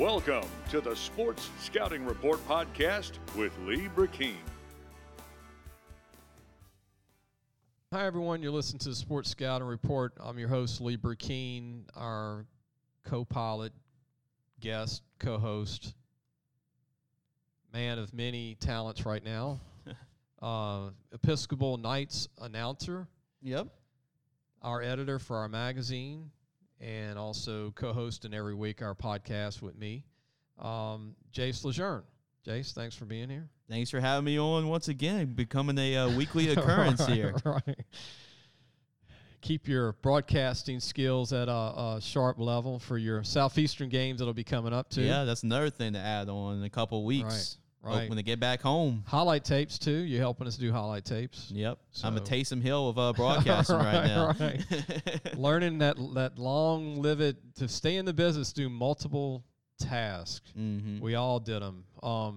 Welcome to the Sports Scouting Report podcast with Lee Burkeen. Hi, everyone. You're listening to the Sports Scouting Report. I'm your host, Lee Burkeen, our co-pilot, guest, co-host, man of many talents right now, Episcopal Knights announcer. Yep. Our editor for our magazine, and also co-hosting every week our podcast with me, Jace Lejeune. Jace, thanks for being here. Thanks for having me on once again, becoming a weekly occurrence here. Right. Keep your broadcasting skills at a sharp level for your Southeastern games that'll be coming up, too. Yeah, that's another thing to add on in a couple of weeks. Right. When they get back home. Highlight tapes, too. You're helping us do highlight tapes. Yep. So. I'm a Taysom Hill of broadcasting right now. Right. Learning that long-lived, to stay in the business, do multiple tasks. Mm-hmm. We all did them.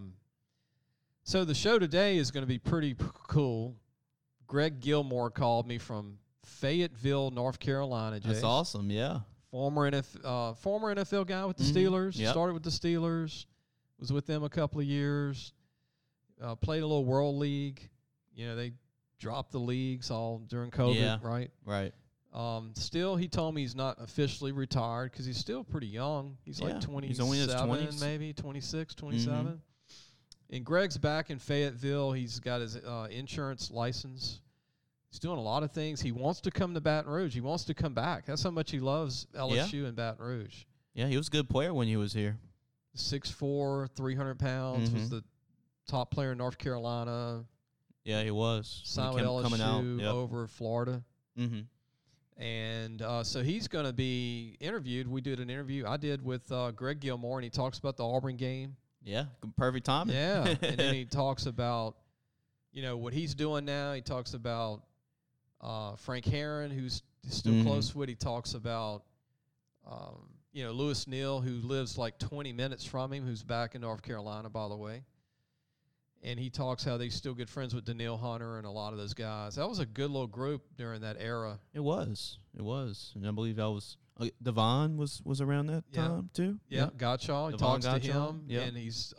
So the show today is going to be pretty cool. Greg Gilmore called me from Fayetteville, North Carolina. That's awesome, yeah. Former NFL guy with the Steelers. Yep. Started with the Steelers. Was with them a couple of years. Played a little World League. You know, they dropped the leagues all during COVID, right? Right. Still, he told me he's not officially retired because he's still pretty young. He's like 27, he's only in his 20s. Maybe 26, 27. Mm-hmm. And Greg's back in Fayetteville. He's got his insurance license. He's doing a lot of things. He wants to come to Baton Rouge. He wants to come back. That's how much he loves LSU and Baton Rouge. Yeah, he was a good player when he was here. 6'4", 300 pounds, was the top player in North Carolina. Yeah, he was. Signed with LSU over Florida. Mm-hmm. And so he's going to be interviewed. We did an interview I did with Greg Gilmore, and he talks about the Auburn game. Yeah, perfect timing. Yeah, and then he talks about, what he's doing now. He talks about Frank Herron, who's still close with. He talks about, Lewis Neal, who lives like 20 minutes from him, who's back in North Carolina, by the way. And he talks how they're still good friends with Danielle Hunter and a lot of those guys. That was a good little group during that era. It was. And I believe that was Devon was around that time too. Yeah, Gottschall. He talks to him. Yep. And he's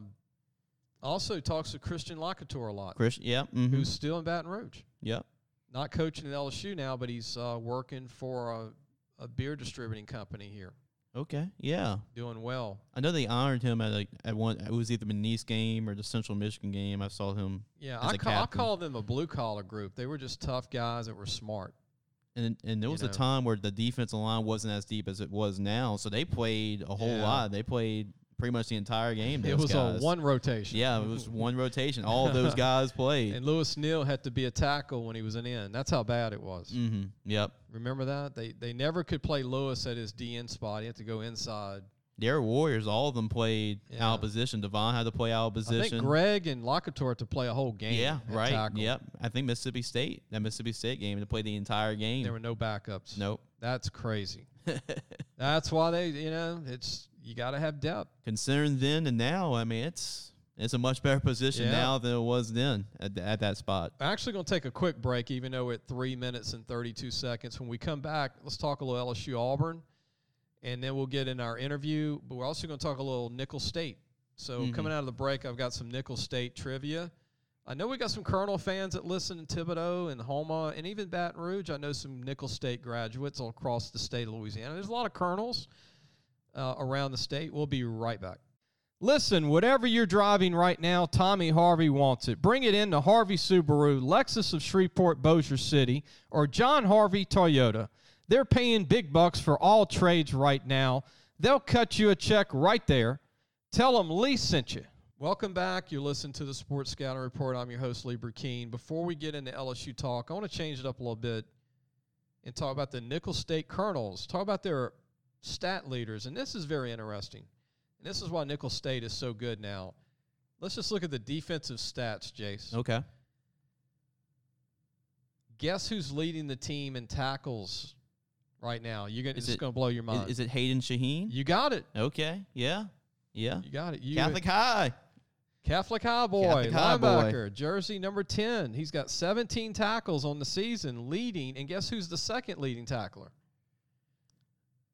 also talks to Christian Lakator a lot. Who's still in Baton Rouge. Yep. Not coaching at LSU now, but he's working for a beer distributing company here. Okay, yeah. Doing well. I know they honored him at one. It was either the Nice game or the Central Michigan game. I saw him. Yeah, I call them a blue collar group. They were just tough guys that were smart. And there was a time where the defensive line wasn't as deep as it was now, so they played a whole lot. They played pretty much the entire game. It was a one rotation. Yeah, it was one rotation. All of those guys played. And Lewis Neal had to be a tackle when he was an end. That's how bad it was. Mm-hmm. Yep. Remember that? They never could play Lewis at his DN spot. He had to go inside. They were Warriors. All of them played out of position. Devon had to play out of position. I think Greg and Lakator had to play a whole game. Yeah, right. Tackle. Yep. I think that Mississippi State game, to play the entire game. There were no backups. Nope. That's crazy. That's why they, you got to have depth. Considering then and now, I mean, it's a much better position now than it was then at that spot. I'm actually going to take a quick break, even though we're at 3 minutes and 32 seconds. When we come back, let's talk a little LSU Auburn, and then we'll get in our interview. But we're also going to talk a little Nicholls State. So coming out of the break, I've got some Nicholls State trivia. I know we got some Colonel fans that listen in Thibodaux and Houma and even Baton Rouge. I know some Nicholls State graduates all across the state of Louisiana. There's a lot of Colonels around the state. We'll be right back. Listen, whatever you're driving right now, Tommy Harvey wants it. Bring it in to Harvey Subaru, Lexus of Shreveport, Bossier City, or John Harvey Toyota. They're paying big bucks for all trades right now. They'll cut you a check right there. Tell them Lee sent you. Welcome back. You're listening to the Sports Scouting Report. I'm your host, Lee Burkeen. Before we get into LSU talk, I want to change it up a little bit and talk about the Nicholls State Colonels. Talk about their stat leaders, and this is very interesting. And this is why Nicholls State is so good now. Let's just look at the defensive stats, Jace. Okay. Guess who's leading the team in tackles right now? It's going to blow your mind. Is it Hayden Shaheen? You got it. Okay. Yeah. You got it. Catholic High. Catholic High boy, linebacker, jersey number 10. He's got 17 tackles on the season, leading. And guess who's the second leading tackler?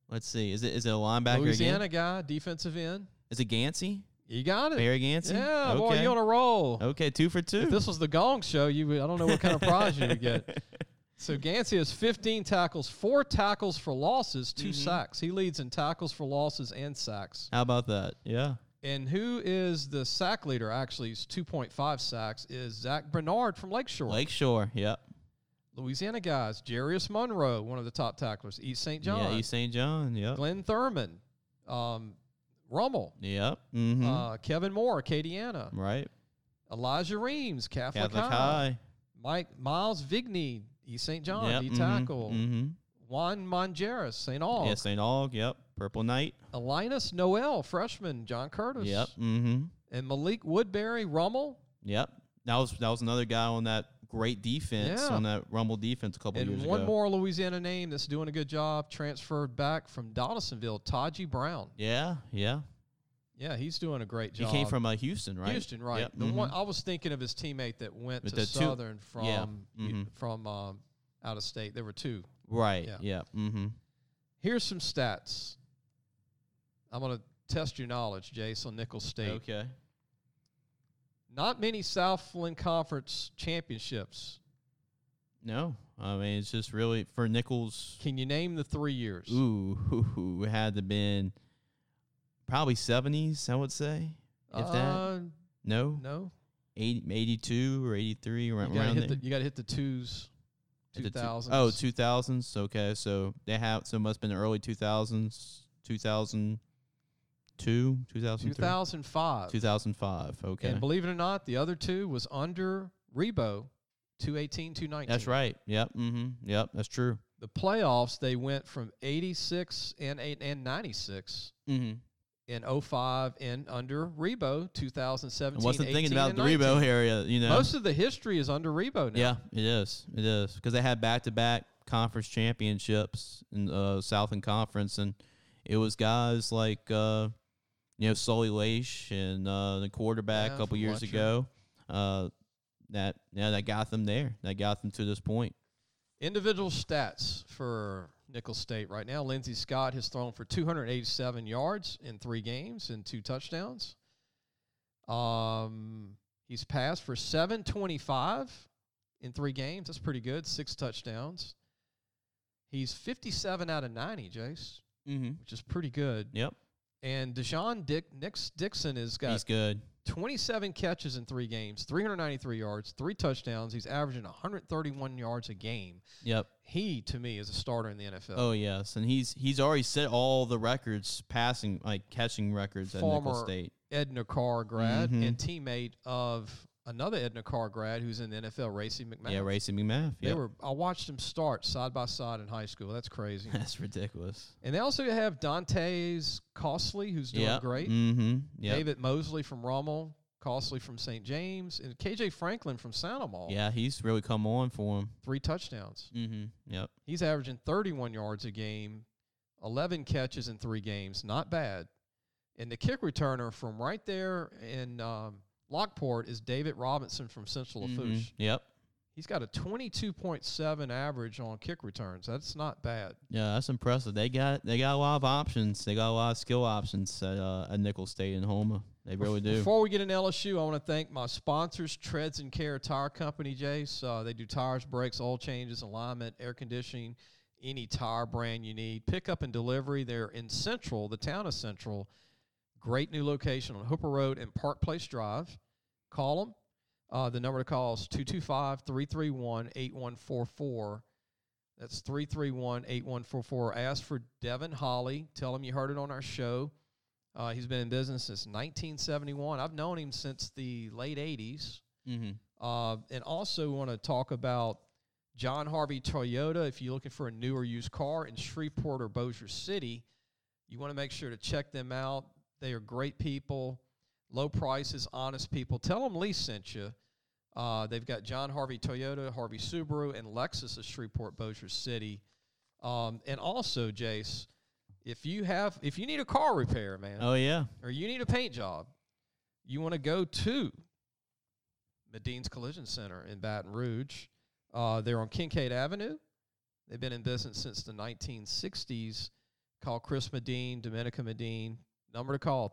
Let's see. Is it a linebacker Louisiana again? guy, defensive end. Is it Gansey? You got it. Barry Gansey? Yeah, okay. boy, you on a roll. Okay, 2 for 2. If this was the Gong Show, I don't know what kind of prize you would get. So Gansey has 15 tackles, 4 tackles for losses, 2 sacks. He leads in tackles for losses and sacks. How about that? Yeah. And who is the sack leader? Actually, he's 2.5 sacks. Is Zach Bernard from Lakeshore. Lakeshore, yep. Louisiana guys, Jarius Monroe, one of the top tacklers. East St. John. Yeah, East St. John, yep. Glenn Thurman. Rummel. Yep. Mm-hmm. Kevin Moore, Acadiana. Right. Elijah Reams, Catholic High. Miles Vigney, East St. John, Yep. D-tackle. Mm-hmm. Juan Mongeras, St. Aug. Yeah, St. Aug, yep. Purple Knight. Linus Noel, freshman, John Curtis. Yep. Mm-hmm. And Malik Woodbury, Rummel. Yep. That was another guy on that great defense, on that Rummel defense a couple years ago. And one more Louisiana name that's doing a good job, transferred back from Donaldsonville, Taji Brown. Yeah, yeah. Yeah, he's doing a great job. He came from Houston, right? Houston, right. Yep. The one I was thinking of his teammate that went With to the two- Southern from Yeah. Mhm. from out of state. There were 2. Right. Yeah. Yeah. Mm-hmm. Here's some stats. I'm going to test your knowledge, Jace, on Nicholls State. Okay. Not many Southland Conference championships. No, I mean it's just really for Nicholls. Can you name the 3 years? Ooh, it had to been probably 70s, I would say. If that. No. No. 82 or 83 around there. You got to hit the 2s. 2000s. 2000s. Okay, so it must have been the early 2000s, 2002, 2003. 2005. 2005. Okay. And believe it or not, the other 2 was under Rebo, 218, 219. That's right. Yep. Mm-hmm. Yep. That's true. The playoffs, they went from 86 and 96 Mm-hmm. in 05 and under Rebo, 2017. I wasn't thinking 18, about and the 19. Rebo area. Most of the history is under Rebo now. Yeah, it is. It is because they had back-to-back conference championships in Southland Conference, and it was guys like Sully Leish and the quarterback a couple from years Letcher. ago. That got them there. That got them to this point. Individual stats for Nicholls State right now. Lindsey Scott has thrown for 287 yards in 3 games and 2 touchdowns. He's passed for 725 in 3 games. That's pretty good. 6 touchdowns. He's 57 out of 90, Jace, which is pretty good. Yep. And Deshaun Dixon has got He's good. 27 catches in 3 games, 393 yards, 3 touchdowns. He's averaging 131 yards a game. Yep. He, to me, is a starter in the NFL. Oh yes, and he's already set all the records, catching records at Nicholls State. Edna Carr grad and teammate of another Edna Carr grad who's in the NFL, Racy McMath. Yeah, Racy McMath. They were. I watched them start side by side in high school. That's crazy. That's ridiculous. And they also have Dante's Costley, who's doing great. Mm-hmm. Yep. David Mosley from Rummel, Costley from St. James, and KJ Franklin from Santa Maria. Yeah, he's really come on for him. 3 touchdowns. Mm-hmm. Yep. He's averaging 31 yards a game, 11 catches in 3 games. Not bad. And the kick returner from right there in Lockport is David Robinson from Central Lafourche. Yep. He's got a 22.7 average on kick returns. That's not bad. Yeah, that's impressive. They got a lot of options. They got a lot of skill options at Nicholls State and Houma. They really do. Before we get into LSU, I want to thank my sponsors, Treads and Care Tire Company, Jace. They do tires, brakes, oil changes, alignment, air conditioning, any tire brand you need. Pickup and delivery. They're in Central, the town of Central. Great new location on Hooper Road and Park Place Drive. Call them. The number to call is 225-331-8144. That's 331-8144. Ask for Devin Holly. Tell him you heard it on our show. He's been in business since 1971. I've known him since the late 80s. Mm-hmm. And also want to talk about John Harvey Toyota. If you're looking for a new or used car in Shreveport or Bossier City, you want to make sure to check them out. They are great people, low prices, honest people. Tell them Lee sent you. They've got John Harvey Toyota, Harvey Subaru, and Lexus of Shreveport, Bossier City. And also, Jace, if you need a car repair, man. Oh, yeah. Or you need a paint job, you want to go to Medine's Collision Center in Baton Rouge. They're on Kincaid Avenue. They've been in business since the 1960s. Call Chris Medine, Dominica Medine. Number to call,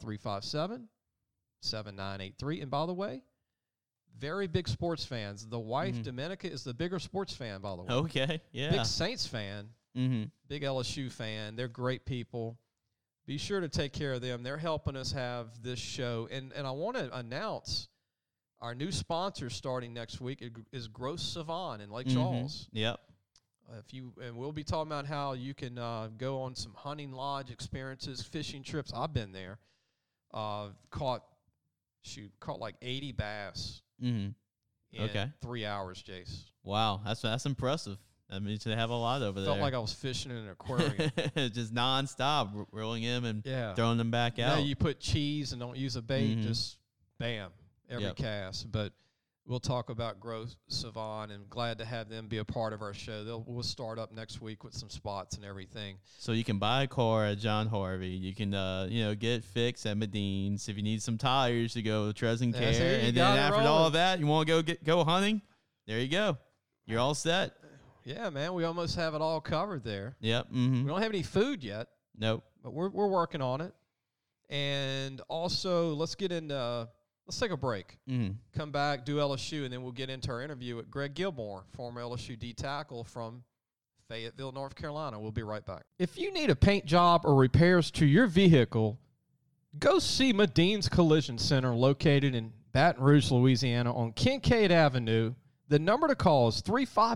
357-7983. And by the way, very big sports fans. The wife, Dominica, is the bigger sports fan, by the way. Okay, yeah. Big Saints fan, big LSU fan. They're great people. Be sure to take care of them. They're helping us have this show. And I want to announce our new sponsor starting next week is Gross Savon in Lake Charles. Yep. And we'll be talking about how you can go on some hunting lodge experiences, fishing trips. I've been there. Caught like 80 bass in 3 hours, Jace. Wow, that's impressive. I mean, to have a lot over there. Felt like I was fishing in an aquarium. Just nonstop, rolling them and Yeah. throwing them back Now out. you put cheese and don't use a bait, just bam, every cast. But we'll talk about Gross Savon, and glad to have them be a part of our show. We'll start up next week with some spots and everything. So you can buy a car at John Harvey. You can, get it fixed at Medine's. If you need some tires, you go to Tres and That's Care. it, you And then got it after rolling. all of that, you want to go hunting? There you go. You're all set. Yeah, man, we almost have it all covered there. Yep. We don't have any food yet, Nope. but we're working on it. And also, let's take a break. Come back, do LSU, and then we'll get into our interview with Greg Gilmore, former LSU D tackle from Fayetteville, North Carolina. We'll be right back. If you need a paint job or repairs to your vehicle, go see Medine's Collision Center located in Baton Rouge, Louisiana on Kincaid Avenue. The number to call is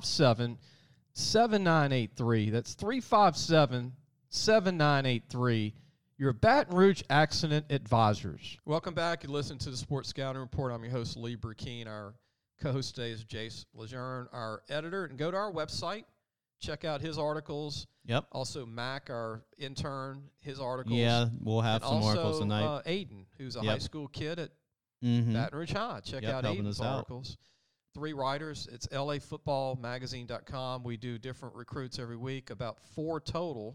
357-7983. That's 357-7983. Your Baton Rouge Accident Advisors. Welcome back. You listen to the Sports Scouting Report. I'm your host, Lee Burkeen. Our co-host today is Jace Lejeune, our editor. And go to our website. Check out his articles. Yep. Also, Mac, our intern, his articles. Yeah, we'll have and some also, articles tonight. Aiden, who's a high school kid at Mm-hmm. Baton Rouge High. Check out helping Aiden's us out. articles. 3 writers. It's lafootballmagazine.com. We do different recruits every week, about 4 total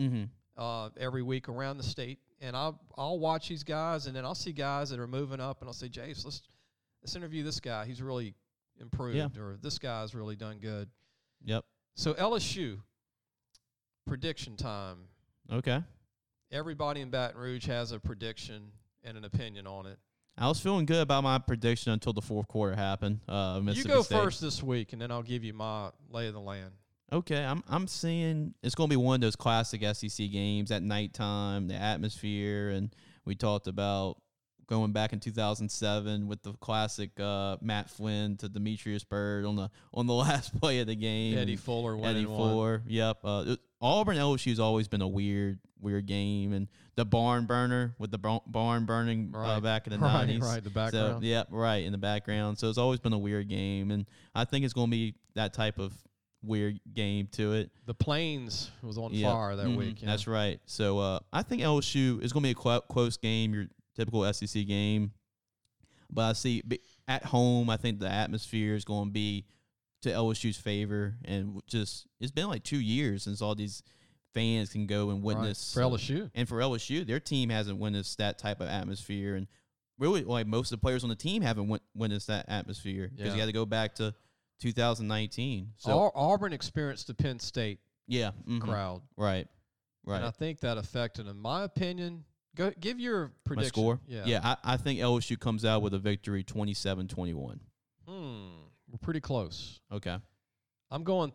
every week around the state. And I'll watch these guys, and then I'll see guys that are moving up, and I'll say, Jace, let's interview this guy. He's really improved, or this guy's really done good. Yep. So LSU, prediction time. Okay. Everybody in Baton Rouge has a prediction and an opinion on it. I was feeling good about my prediction until the fourth quarter happened. You Mississippi go State. first this week, and then I'll give you my lay of the land. Okay, I'm seeing it's going to be one of those classic SEC games at nighttime, the atmosphere, and we talked about going back in 2007 with the classic Matt Flynn to Demetrius Byrd on the last play of the game. Eddie Fuller winning Eddie Fuller, yep. Auburn LSU's always been a weird game, and the barn burner with the barn burning back in the 90s. Right, the background. So, yep, right, in the background. So it's always been a weird game, and I think it's going to be that type of weird game to it. The Plains was on fire that week. That's right. So I think LSU is going to be a close game, your typical SEC game. But I see at home, I think the atmosphere is going to be to LSU's favor. And just it's been like 2 years since all these fans can go and witness. For LSU. And for LSU, their team hasn't witnessed that type of atmosphere. And really, like most of the players on the team haven't witnessed that atmosphere because you had to go back to 2019. So Auburn experienced the Penn State crowd. Right. And I think that affected, in my opinion, give your prediction. My score? Yeah. I think LSU comes out with a victory 27-21. We're pretty close. Okay. I'm going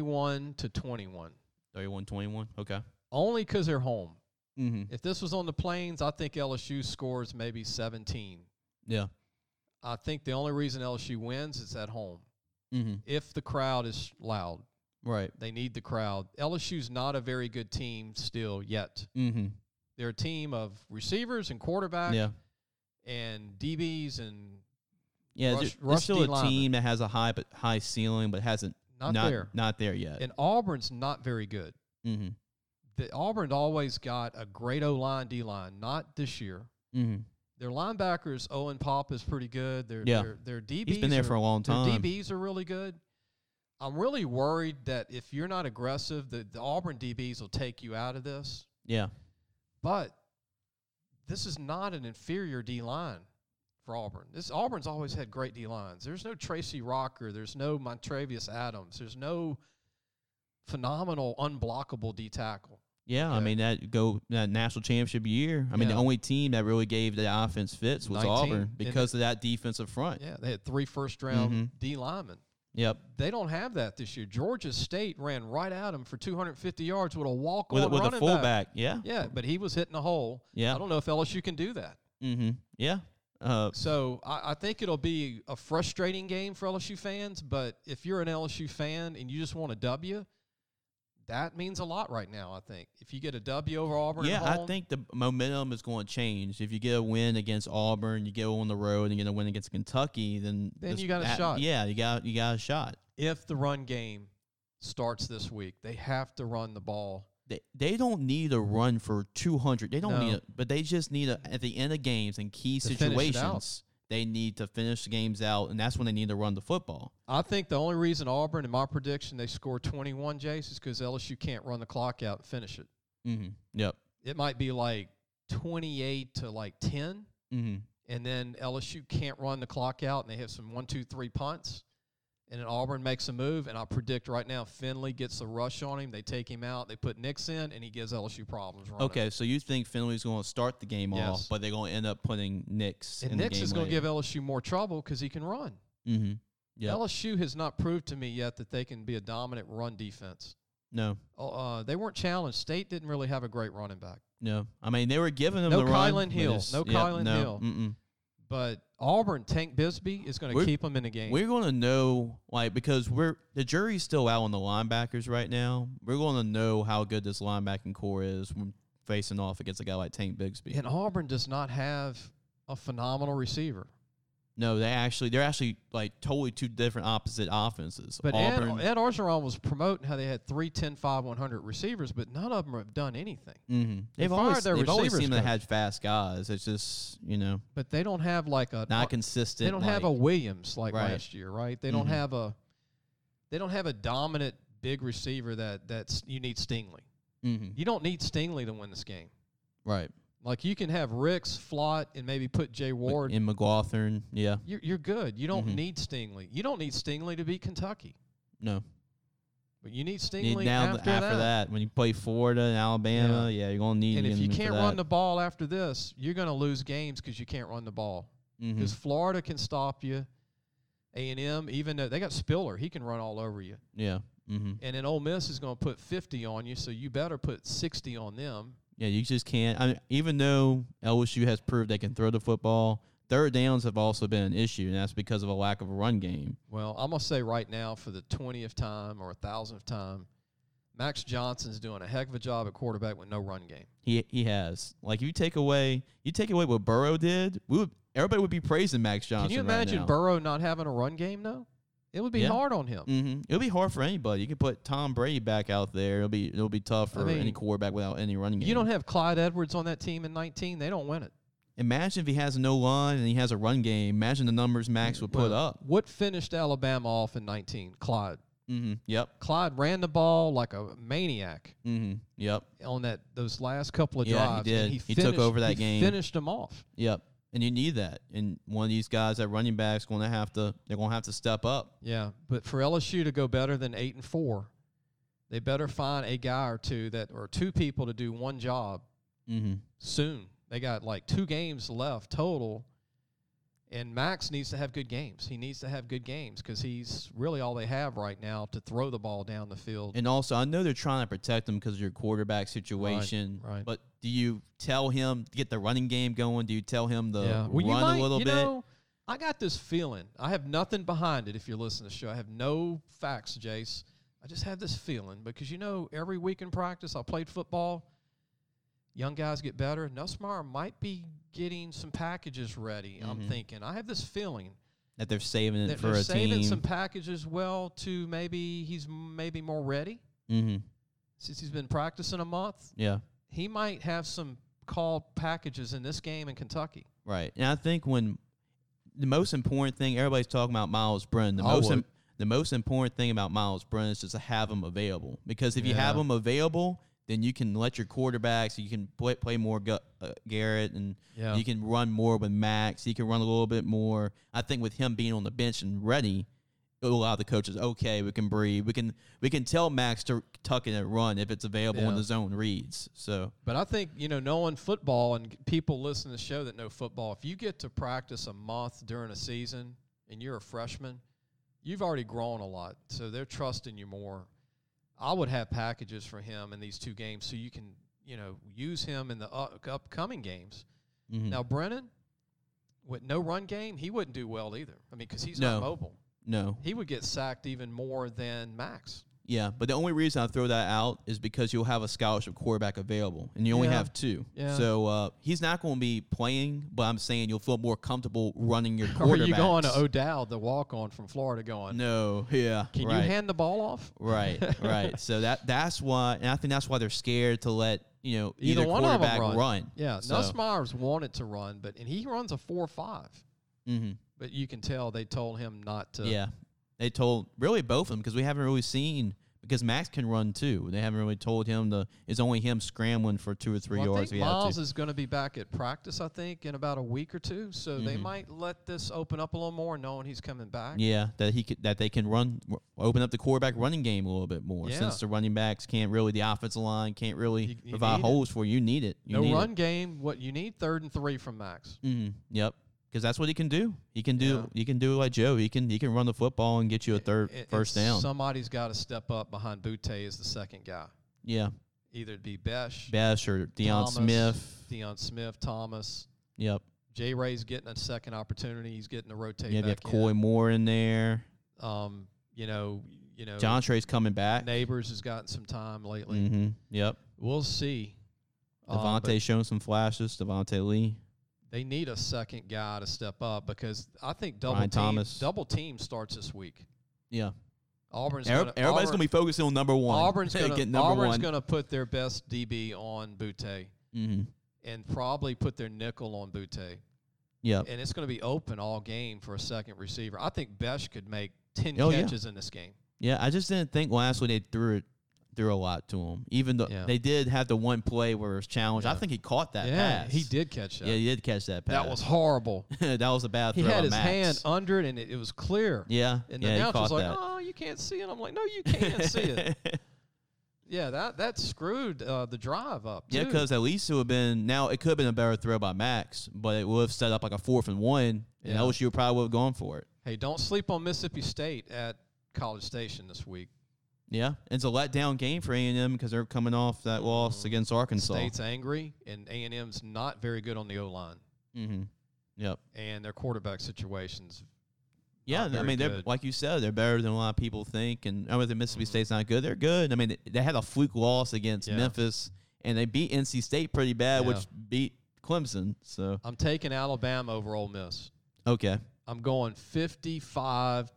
31-21. 31-21. Okay. Only because they're home. Mm-hmm. If this was on the Plains, I think LSU scores maybe 17. Yeah. I think the only reason LSU wins is at home. Mm-hmm. If the crowd is loud. Right. They need the crowd. LSU's not a very good team still yet. Mm-hmm. They're a team of receivers and quarterback and DBs and they're still a team that has a high ceiling but hasn't not there yet. And Auburn's not very good. Mm-hmm. Auburn's always got a great O-line, D-line. Not this year. Mm-hmm. Their linebackers, Owen Pop, is pretty good. Their DBs. He's been there for a long time. Their DBs are really good. I'm really worried that if you're not aggressive, the Auburn DBs will take you out of this. Yeah. But this is not an inferior D-line for Auburn. Auburn's always had great D-lines. There's no Tracy Rocker. There's no Montravius Adams. There's no phenomenal unblockable D-tackle. Yeah, I Okay. mean that national championship year. I mean, the Yeah. only team that really gave the offense fits was 19, Auburn and because of that defensive front. Yeah, they had 3 first-round Mhm. D linemen. Yep. They don't have that this year. Georgia State ran right at him for 250 yards with a walk-on With a running back. fullback. Yeah. Yeah, but he was hitting a hole. Yeah. I don't know if LSU can do that. Mm-hmm. Yeah. So I think it'll be a frustrating game for LSU fans, but if you're an LSU fan and you just want a W, that means a lot right now, I think. If you get a W over Auburn Yeah, at home, I think the momentum is going to change. If you get a win against Auburn, you go on the road and get a win against Kentucky, then you got a shot. Yeah, you got a shot. if the run game starts this week, they have to run the ball. They don't need a run for 200. They don't No. need it, but they just need at the end of games and key To finish it out. situations. They need to finish the games out, and that's when they need to run the football. I think the only reason Auburn, in my prediction, they score 21, Jace, is because LSU can't run the clock out and finish it. Mm-hmm. Yep. It might be like 28 to like 10, Mm-hmm. and then LSU can't run the clock out, and they have some 1, 2, 3 punts, and then Auburn makes a move, and I predict right now Finley gets the rush on him. They take him out. They put Nix in, and he gives LSU problems running. Okay, so you think Finley's going to start the game Yes. off, but they're going to end up putting Nix And in Nix the game is going to later. give LSU more trouble because he can run. Mm-hmm. Yeah. LSU has not proved to me yet that they can be a dominant run defense. No. They weren't challenged. State didn't really have a great running back. No. I mean, they were giving them No the run. Kylan but Hill. it's- No yep, Kylan no, Hill. Mm-mm. But Auburn, Tank Bisbee is going to We're- keep them in the game. We're going to know, because the jury's still out on the linebackers right now. We're going to know how good this linebacking core is when facing off against a guy like Tank Bigsby. And Auburn does not have a phenomenal receiver. No, they're actually like totally two different opposite offenses. But Auburn, Ed Orgeron was promoting how they had 3, 10, 5, 100 receivers, but none of them have done anything. mm-hmm. They fired their they've always receivers seemed to coach. have fast guys. It's just But they don't have like a not consistent. They don't have a Williams like Right. last year, right? They don't Mhm. have a dominant big receiver that's you need Stingley. Mm-hmm. You don't need Stingley to win this game. Right. Like you can have Ricks, Flott, and maybe put Jay Ward. In McLaughlin, yeah. You're good. You don't Mhm. need Stingley. You don't need Stingley to beat Kentucky. No. But you need Need Stingley now after that. when you play Florida and Alabama, yeah, you're going to need And if him you for can't that. run the ball after this, you're going to lose games because you can't run the ball. Mhm. Because Florida can stop you. A&M, even though they got Spiller, he can run all over you. Yeah. Mm-hmm. And then Ole Miss is going to put 50 on you, so you better put 60 on them. Yeah, you just can't. I mean, even though LSU has proved they can throw the football, third downs have also been an issue, and that's because of a lack of a run game. Well, I'm going to say right now for the 20th time or 1,000th time, Max Johnson's doing a heck of a job at quarterback with no run game. He has. Like, you take away what Burrow did, everybody would be praising Max Johnson. Can you right imagine now. Burrow not having a run game, though? It would be Yeah. hard on him. Mm-hmm. It'll be hard for anybody. You can put Tom Brady back out there. It'll be tough for any quarterback without any running game. You don't have Clyde Edwards on that team in 19. They don't win it. Imagine if he has no line and he has a run game. Imagine the numbers Max would put up. What finished Alabama off in 19? Clyde. Mm-hmm. Yep. Clyde ran the ball like a maniac Mm-hmm. Yep. on those last couple of Yeah, he drives. did. And He took finished- over that he game. Finished them off. Yep. And you need that. And one of these guys at running back's they're gonna have to step up. Yeah, but for LSU to go better than 8-4, they better find a guy or two people to do one job Mm-hmm. soon. They got like 2 games left total, and Max needs to have good games. He needs to have good games because he's really all they have right now to throw the ball down the field. And also, I know they're trying to protect him because of your quarterback situation. Right. But do you tell him to get the running game going? Do you tell him to Well, run a little bit? Know, I got this feeling. I have nothing behind it if you're listening to the show. I have no facts, Jace. I just have this feeling because, every week in practice, I played football. Young guys get better. Nussmeier might be getting some packages ready, I'm thinking. I have this feeling that they're saving it that for they're a saving team. some packages to he's more ready Mm-hmm. since he's been practicing a month. Yeah. He might have some called packages in this game in Kentucky. Right. And I think when the most important thing, everybody's talking about Miles Brennan. The most important thing about Miles Brennan is just to have him available. Because if you have him available, then you can let your quarterbacks, you can play more Garrett, and you can run more with Max. You can run a little bit more. I think with him being on the bench and ready, it'll allow the coaches, okay, we can breathe. We can tell Max to tuck in and run if it's available when the zone reads. So, but I think, knowing football and people listening to the show that know football, if you get to practice a month during a season and you're a freshman, you've already grown a lot. So they're trusting you more. I would have packages for him in these 2 games so you can, use him in the upcoming games. Mm-hmm. Now, Brennan, with no run game, he wouldn't do well either. I mean, because he's not mobile. No. He would get sacked even more than Max. Yeah, but the only reason I throw that out is because you'll have a scholarship quarterback available, and you only have 2. Yeah. So he's not going to be playing, but I'm saying you'll feel more comfortable running your quarterbacks. Or are you going to O'Dowd, the walk-on from Florida, going, No, yeah. Can you hand the ball off? Right, right. So that's why, and I think that's why they're scared to let, either one quarterback of them run. Yeah, so. Nussmeier's wanted to run, and he runs a 4.5. Mm-hmm. But you can tell they told him not to. Yeah. They told really both of them because we haven't really seen because Max can run too. They haven't really told him it's only him scrambling for 2 or 3 yards. I think Miles is going to be back at practice, I think, in about a week or 2. So they might let this open up a little more, knowing he's coming back. Yeah, that they can open up the quarterback running game a little bit more since the running backs can't really, the offensive line can't really provide holes for you. You need it. No run game. What you need 3rd and 3 from Max. Mm-hmm. Yep. Because that's what he can do. He can do it like Joe. He can run the football and get you a first down. Somebody's got to step up behind Boutte as the second guy. Yeah. Either it'd be Besh or Deion Smith, Thomas. Yep. J. Ray's getting a second opportunity. He's getting to rotate. Yeah, back you have Coy Moore in there. John Trey's coming back. Neighbors has gotten some time lately. Mm-hmm. Yep. We'll see. Devontae showing some flashes. Devontae Lee. They need a second guy to step up because I think double team starts this week. Yeah. Everybody's gonna be focusing on number 1. Auburn's gonna put their best DB on Boutte and probably put their nickel on Boutte. Yeah. And it's gonna be open all game for a second receiver. I think Besh could make 10 catches in this game. Yeah, I just didn't think last week they threw a lot to him. Even though they did have the one play where it was challenged. I think he caught that pass. He did catch that. Yeah, he did catch that pass. That was horrible. That was a bad throw. He had his Max. hand under it, and it was clear. Yeah, and the announcer was like, "Oh, you can't see it." I'm like, "No, you can't see it." Yeah, that screwed the drive up, too. Yeah, because at least it would have been, now it could have been a better throw by Max, but it would have set up like a 4th and 1, and LSU probably would have gone for it. Hey, don't sleep on Mississippi State at College Station this week. Yeah, it's a letdown game for A&M because they're coming off that loss against Arkansas. State's angry, and A&M's not very good on the O-line. Mm-hmm. Yep. And their quarterback situation's I mean, they're, like you said, they're better than a lot of people think. And I mean, the Mississippi State's not good. They're good. I mean, they had a fluke loss against Memphis, and they beat NC State pretty bad, which beat Clemson. So I'm taking Alabama over Ole Miss. Okay. I'm going 55-45.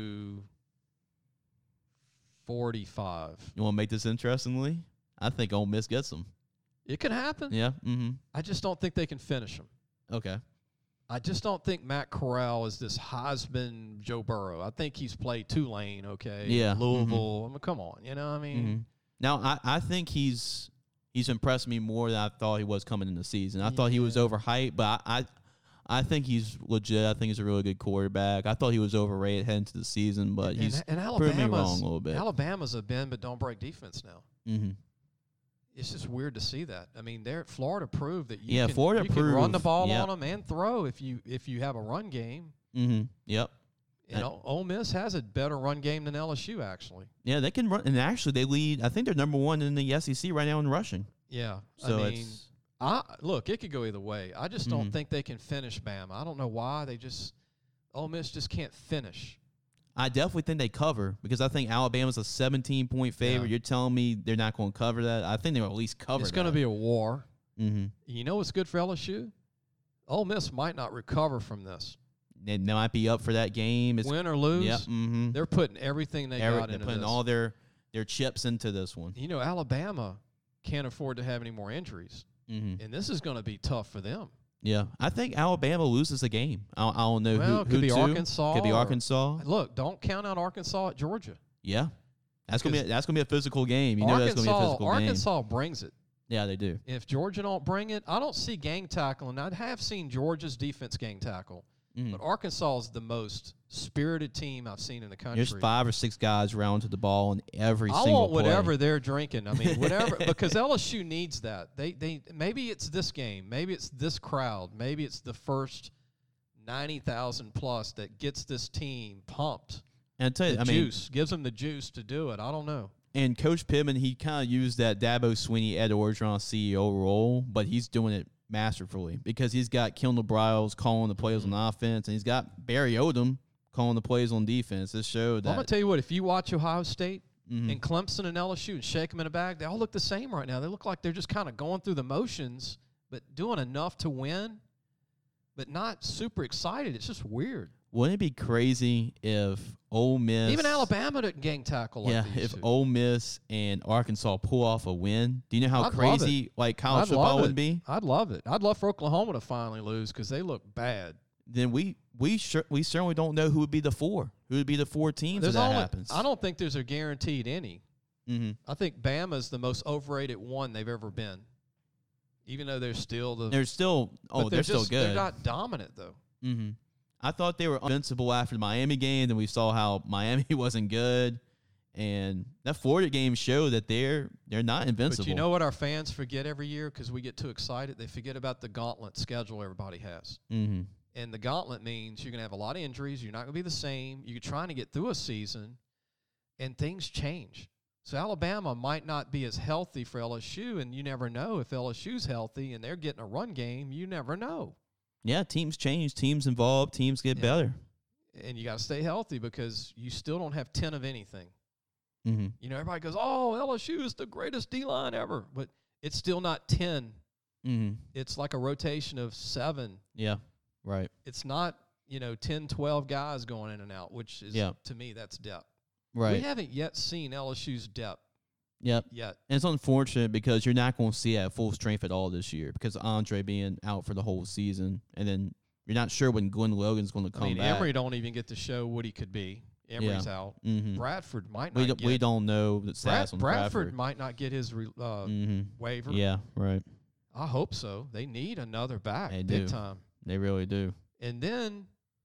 You want to make this interestingly? I think Ole Miss gets them. It could happen. Yeah. Mm-hmm. I just don't think they can finish them. Okay. I just don't think Matt Corral is this Heisman Joe Burrow. I think he's played Tulane, okay? Yeah. Louisville. I mean, come on. You know what I mean? Mm-hmm. Now, I think he's impressed me more than I thought he was coming in the season. I thought he was overhyped, but I think he's legit. I think he's a really good quarterback. I thought he was overrated heading into the season, but he's proved me wrong a little bit. Alabama's a bend but don't break defense now. Mm-hmm. It's just weird to see that. I mean, Florida proved that you can run the ball on them and throw if you have a run game. Mm-hmm. Yep. You know, Ole Miss has a better run game than LSU, actually. Yeah, they can run, and actually they lead. I think they're number 1 in the SEC right now in rushing. Yeah. So I mean, look, it could go either way. I just don't think they can finish Bama. I don't know why. Ole Miss just can't finish. I definitely think they cover because I think Alabama's a 17-point favorite. Yeah. You're telling me they're not going to cover that? I think they'll at least cover It's going to be a war. Mm-hmm. You know what's good for LSU? Ole Miss might not recover from this. They might be up for that game. Win or lose, yep, mm-hmm. They're putting everything they got into this. They're putting all their chips into this one. You know, Alabama can't afford to have any more injuries. Mm-hmm. And this is going to be tough for them. Yeah, I think Alabama loses a game. I don't know who. Could be Arkansas. Could be Arkansas. Look, don't count out Arkansas at Georgia. Yeah, that's gonna be a physical game. You know that's gonna be a physical game. Arkansas brings it. Yeah, they do. If Georgia don't bring it, I don't see gang tackling. I have seen Georgia's defense gang tackle, but Arkansas is the most spirited team I've seen in the country. There's 5 or 6 guys round to the ball in every I single want play. whatever they're drinking. I mean, whatever, because LSU needs that. They maybe it's this game, maybe it's this crowd, maybe it's the first 90,000 plus that gets this team pumped. And I tell you, Gives them the juice to do it. I don't know. And Coach Pittman, he kind of used that Dabo Swinney, Ed Orgeron CEO role, but he's doing it masterfully because he's got Kendall Briles calling the plays on offense, and he's got Barry Odom calling the plays on defense. This showed that. I'm going to tell you what, if you watch Ohio State and Clemson and LSU and shake them in the bag, they all look the same right now. They look like they're just kind of going through the motions, but doing enough to win, but not super excited. It's just weird. Wouldn't it be crazy if Ole Miss... Even Alabama didn't gang tackle like these if two. Ole Miss and Arkansas pull off a win, do you know how I'd crazy college football would be? I'd love it. I'd love for Oklahoma to finally lose because they look bad. Then we certainly don't know who would be the 4. Who would be the 4 teams if that happens? I don't think there's a guaranteed any. Mm-hmm. I think Bama's the most overrated one they've ever been. Even though they're still the... They're still good. They're not dominant, though. Mm-hmm. I thought they were invincible after the Miami game. Then we saw how Miami wasn't good. And that Florida game showed that they're not invincible. But you know what our fans forget every year because we get too excited? They forget about the gauntlet schedule everybody has. Mm-hmm. And the gauntlet means you're going to have a lot of injuries. You're not going to be the same. You're trying to get through a season, and things change. So Alabama might not be as healthy for LSU, and you never know if LSU's healthy and they're getting a run game. You never know. Yeah, teams change. Teams involved. Teams get better. And you got to stay healthy because you still don't have 10 of anything. Mm-hmm. You know, everybody goes, oh, LSU is the greatest D-line ever. But it's still not 10. Mm-hmm. It's like a rotation of 7. Yeah, right. It's not, 10, 12 guys going in and out, which is, to me, that's depth. Right. We haven't yet seen LSU's depth. Yep. Yet. And it's unfortunate because you're not going to see it at full strength at all this year because Andre being out for the whole season. And then you're not sure when Glenn Logan's going to come back. Emory don't even get to show what he could be. Emory's out. Mm-hmm. Bradford might not get. We don't know the status on Bradford might not get his waiver. Yeah, right. I hope so. They need another back They big do. time. They really do. And then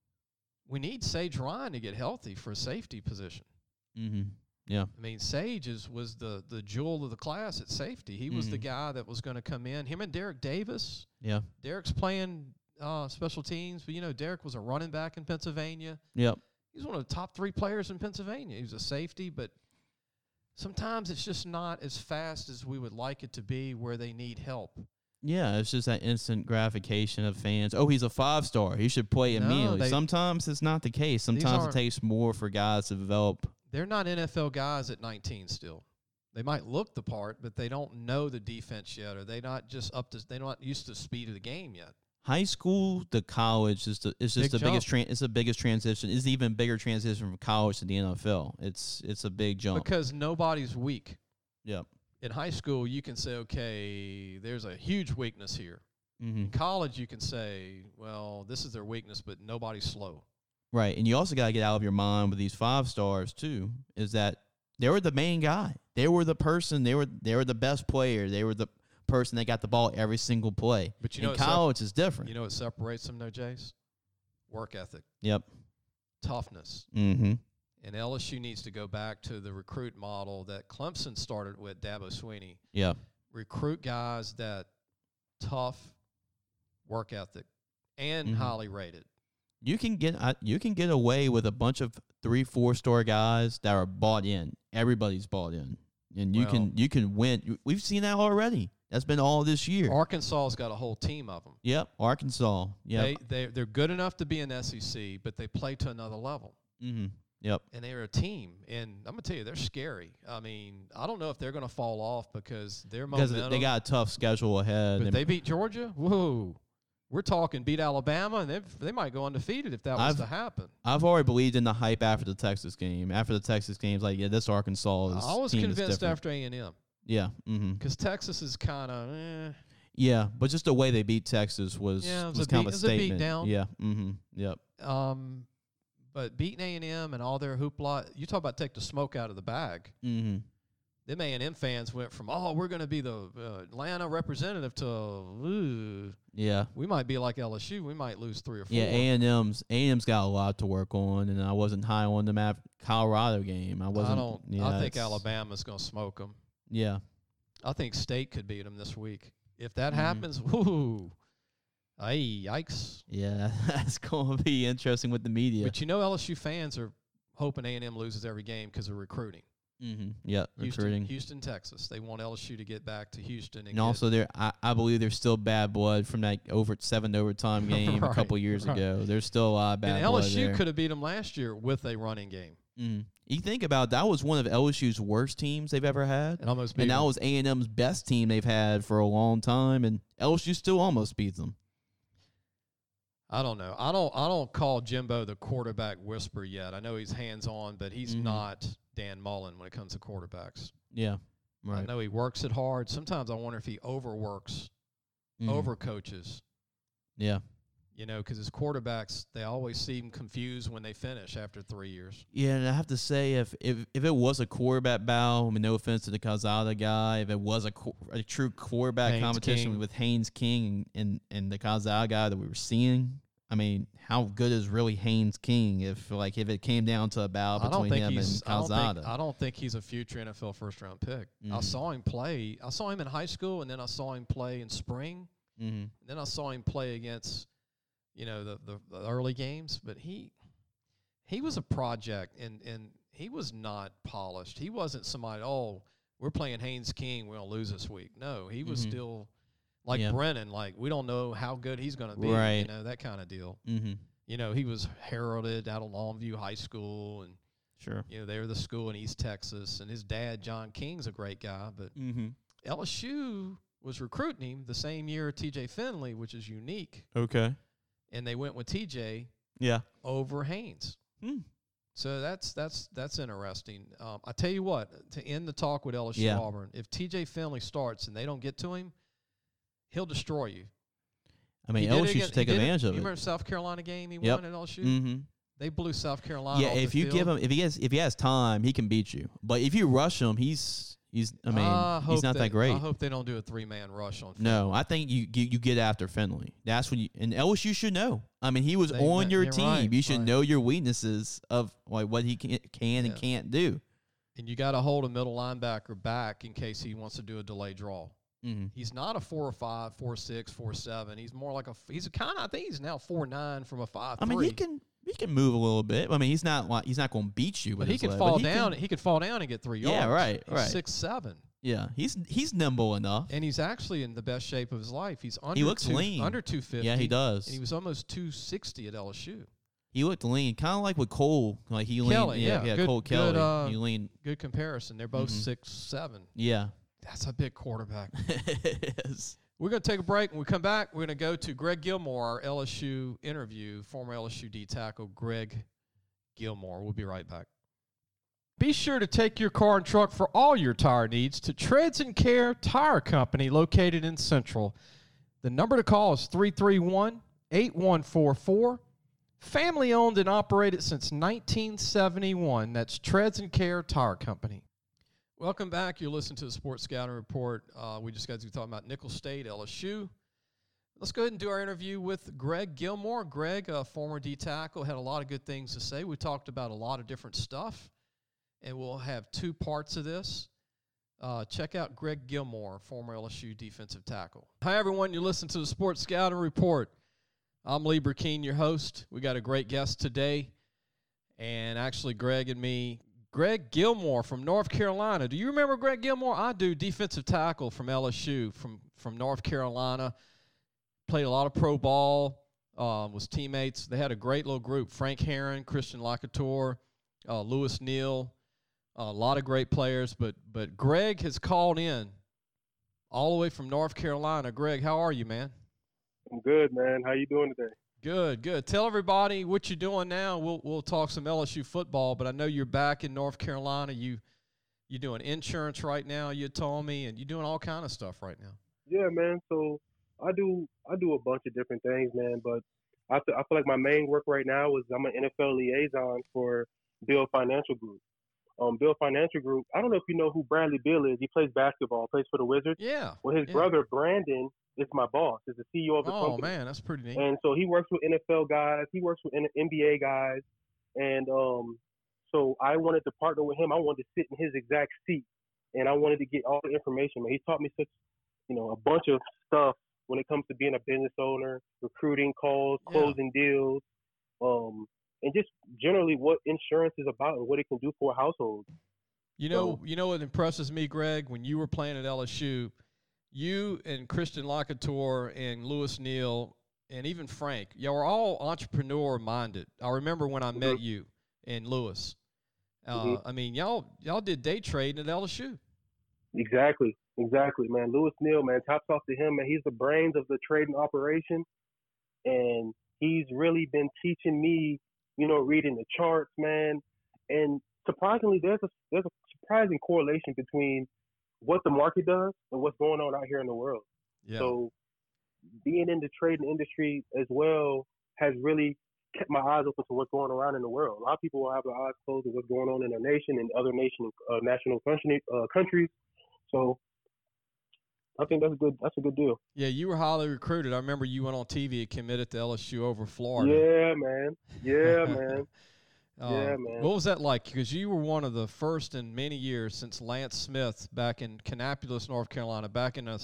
we need Sage Ryan to get healthy for a safety position. Mm-hmm. Yeah. I mean, Sage was the jewel of the class at safety. He was the guy that was going to come in. Him and Derek Davis. Yeah. Derek's playing special teams, but, Derek was a running back in Pennsylvania. Yep. He's one of the top 3 players in Pennsylvania. He was a safety, but sometimes it's just not as fast as we would like it to be where they need help. Yeah, it's just that instant gratification of fans. Oh, he's a 5-star. He should play immediately. Sometimes it's not the case. Sometimes it takes more for guys to develop. They're not NFL guys at 19 still. They might look the part, but they don't know the defense yet, or they're not used to the speed of the game yet. High school to college is just the biggest it's the biggest transition. It's even bigger transition from college to the NFL. It's a big jump because nobody's weak. Yep. In high school, you can say, okay, there's a huge weakness here. Mm-hmm. In college, you can say, well, this is their weakness, but nobody's slow. Right, and you also got to get out of your mind with these 5-stars too. Is that they were the main guy? They were the person. They were the best player. They were the person that got the ball every single play. But in college, it's different. You know what separates them, though, Jace? Work ethic. Yep. Toughness. Mm-hmm. And LSU needs to go back to the recruit model that Clemson started with Dabo Swinney. Yeah. Recruit guys that tough work ethic and highly rated. You can get away with a bunch of 3-4-star guys that are bought in. Everybody's bought in, and you can win. We've seen that already. That's been all this year. Arkansas's got a whole team of them. Yep, Arkansas. Yeah, they're good enough to be in SEC, but they play to another level. Mm-hmm. Yep. And they're a team, and I'm gonna tell you, they're scary. I mean, I don't know if they're gonna fall off because they got a tough schedule ahead. But they beat Georgia. Whoa. We're talking beat Alabama, and they might go undefeated if that was to happen. I've already believed in the hype after the Texas game. After the Texas game, like, this Arkansas is. I was convinced after A&M. Yeah. Mm-hmm. Because Texas is kind of. Yeah, but just the way they beat Texas was kind of a statement. It was a beat down. Yeah. Mm-hmm. Yep. But beating A&M and all their hoopla, you talk about take the smoke out of the bag. Mm-hmm. them A&M fans went from, we're going to be the Atlanta representative to, we might be like LSU. We might lose 3 or 4. Yeah, A&M's got a lot to work on, and I wasn't high on them after Colorado game. I think Alabama's going to smoke them. Yeah. I think State could beat them this week. If that happens, whoo, yikes. Yeah, that's going to be interesting with the media. But LSU fans are hoping A&M loses every game because of recruiting. Mm-hmm. Yeah, recruiting. Houston, Texas. They want LSU to get back to Houston. And also, I believe there's still bad blood from that 7 overtime game a couple years ago. There's still a lot of bad blood there. And LSU could have beat them last year with a running game. Mm-hmm. You think about that was one of LSU's worst teams they've ever had. And almost beat them. That was A&M's best team they've had for a long time, and LSU still almost beat them. I don't know. I don't call Jimbo the quarterback whisperer yet. I know he's hands-on, but he's not Dan Mullen when it comes to quarterbacks. Yeah, right. I know he works it hard. Sometimes I wonder if he overworks, overcoaches. Yeah. Because his quarterbacks, they always seem confused when they finish after 3 years. Yeah, and I have to say, if it was a quarterback battle, I mean, no offense to the Calzada guy, if it was a true quarterback competition with Haynes King and the Calzada guy that we were seeing, I mean, how good is really Haynes King if it came down to a battle between him and Calzada? I don't think he's a future NFL first-round pick. I saw him play. I saw him in high school, and then I saw him play in spring. And then I saw him play against – the early games, but he was a project, and he was not polished. He wasn't somebody, we're playing Haynes King, we're going to lose this week. No, he was still like Brennan, like we don't know how good he's going to be, right. That kind of deal. He was heralded out of Longview High School, and sure, they were the school in East Texas, and his dad, John King's a great guy, but LSU was recruiting him the same year TJ Finley, which is unique. Okay. And they went with TJ over Haynes. So that's interesting. I tell you what, to end the talk with LSU Auburn, if TJ Finley starts and they don't get to him, he'll destroy you. I mean, LSU should take advantage of it. You remember South Carolina game he won at LSU? Mm-hmm. They blew South Carolina off if the you field. give him if he has time, he can beat you. But if you rush him, he's not that great. I hope they don't do a 3-man rush on Finley. No, I think you get after Finley. That's when and LSU should know. I mean, he was on your team. Right, you should know your weaknesses of what he can and can't do. And you got to hold a middle linebacker back in case he wants to do a delay draw. He's not a 4.5, 4.6, 4.7. He's more like I think he's now 4.9 from a 5.3. I mean, he can move a little bit. I mean, he's not going to beat you. But he could fall down. He could fall down and get 3 yards. Yeah, right. 6'7". Yeah, he's nimble enough, and he's actually in the best shape of his life. He looks lean, under 250. Yeah, he does. And he was almost 260 at LSU. He looked lean, kind of like with Cole. Like he Kelly, leaned. Cole Kelly. He leaned. Good comparison. They're both 6'7". Yeah, that's a big quarterback. It is. We're going to take a break. When we come back, we're going to go to Greg Gilmore, our LSU interview, former LSU D tackle Greg Gilmore. We'll be right back. Be sure to take your car and truck for all your tire needs to Treads and Care Tire Company located in Central. The number to call is 331-8144. Family owned and operated since 1971. That's Treads and Care Tire Company. Welcome back. You're listening to the Sports Scouting Report. We just got to talk about Nicholls State, LSU. Let's go ahead and do our interview with Greg Gilmore. Greg, a former D tackle, had a lot of good things to say. We talked about a lot of different stuff, and we'll have 2 parts of this. Check out Greg Gilmore, former LSU defensive tackle. Hi, everyone. You're listening to the Sports Scouting Report. I'm Lee Burkeen, your host. We got a great guest today, and actually Greg and me. Greg Gilmore from North Carolina. Do you remember Greg Gilmore? I do. Defensive tackle from LSU, from North Carolina. Played a lot of pro ball, was teammates. They had a great little group. Frank Herron, Christian Lacouture, Lewis Neal, a lot of great players. But Greg has called in all the way from North Carolina. Greg, how are you, man? I'm good, man. How you doing today? Good. Tell everybody what you're doing now. We'll talk some LSU football, but I know you're back in North Carolina. You're doing insurance right now, you told me, and you're doing all kind of stuff right now. Yeah, man. So I do a bunch of different things, man. But I feel like my main work right now is I'm an NFL liaison for Bill Financial Group. Bill Financial Group. I don't know if you know who Bradley Beal is. He plays basketball, plays for the Wizards. Yeah. Well, his brother Brandon is my boss. Is the CEO of the company. Oh man, that's pretty neat. And so he works with NFL guys. He works with NBA guys. And so I wanted to partner with him. I wanted to sit in his exact seat, and I wanted to get all the information. Man, he taught me such, a bunch of stuff when it comes to being a business owner, recruiting calls, closing deals, and just generally what insurance is about and what it can do for a household. You know what impresses me, Greg, when you were playing at LSU, you and Christian Lockhart and Lewis Neal and even Frank, y'all were all entrepreneur-minded. I remember when I met you and Lewis. I mean, y'all did day trading at LSU. Exactly, man. Lewis Neal, man, tops off to him, man. He's the brains of the trading operation, and he's really been teaching me, reading the charts, man. And surprisingly, there's a surprising correlation between what the market does and what's going on out here in the world. Yeah. So being in the trading industry as well has really kept my eyes open to what's going around in the world. A lot of people will have their eyes closed to what's going on in their nation and other national countries. So I think that's a good deal. Yeah, you were highly recruited. I remember you went on TV and committed to LSU over Florida. Yeah, man. Yeah, man. What was that like? Because you were one of the first in many years since Lance Smith back in Kannapolis, North Carolina, back in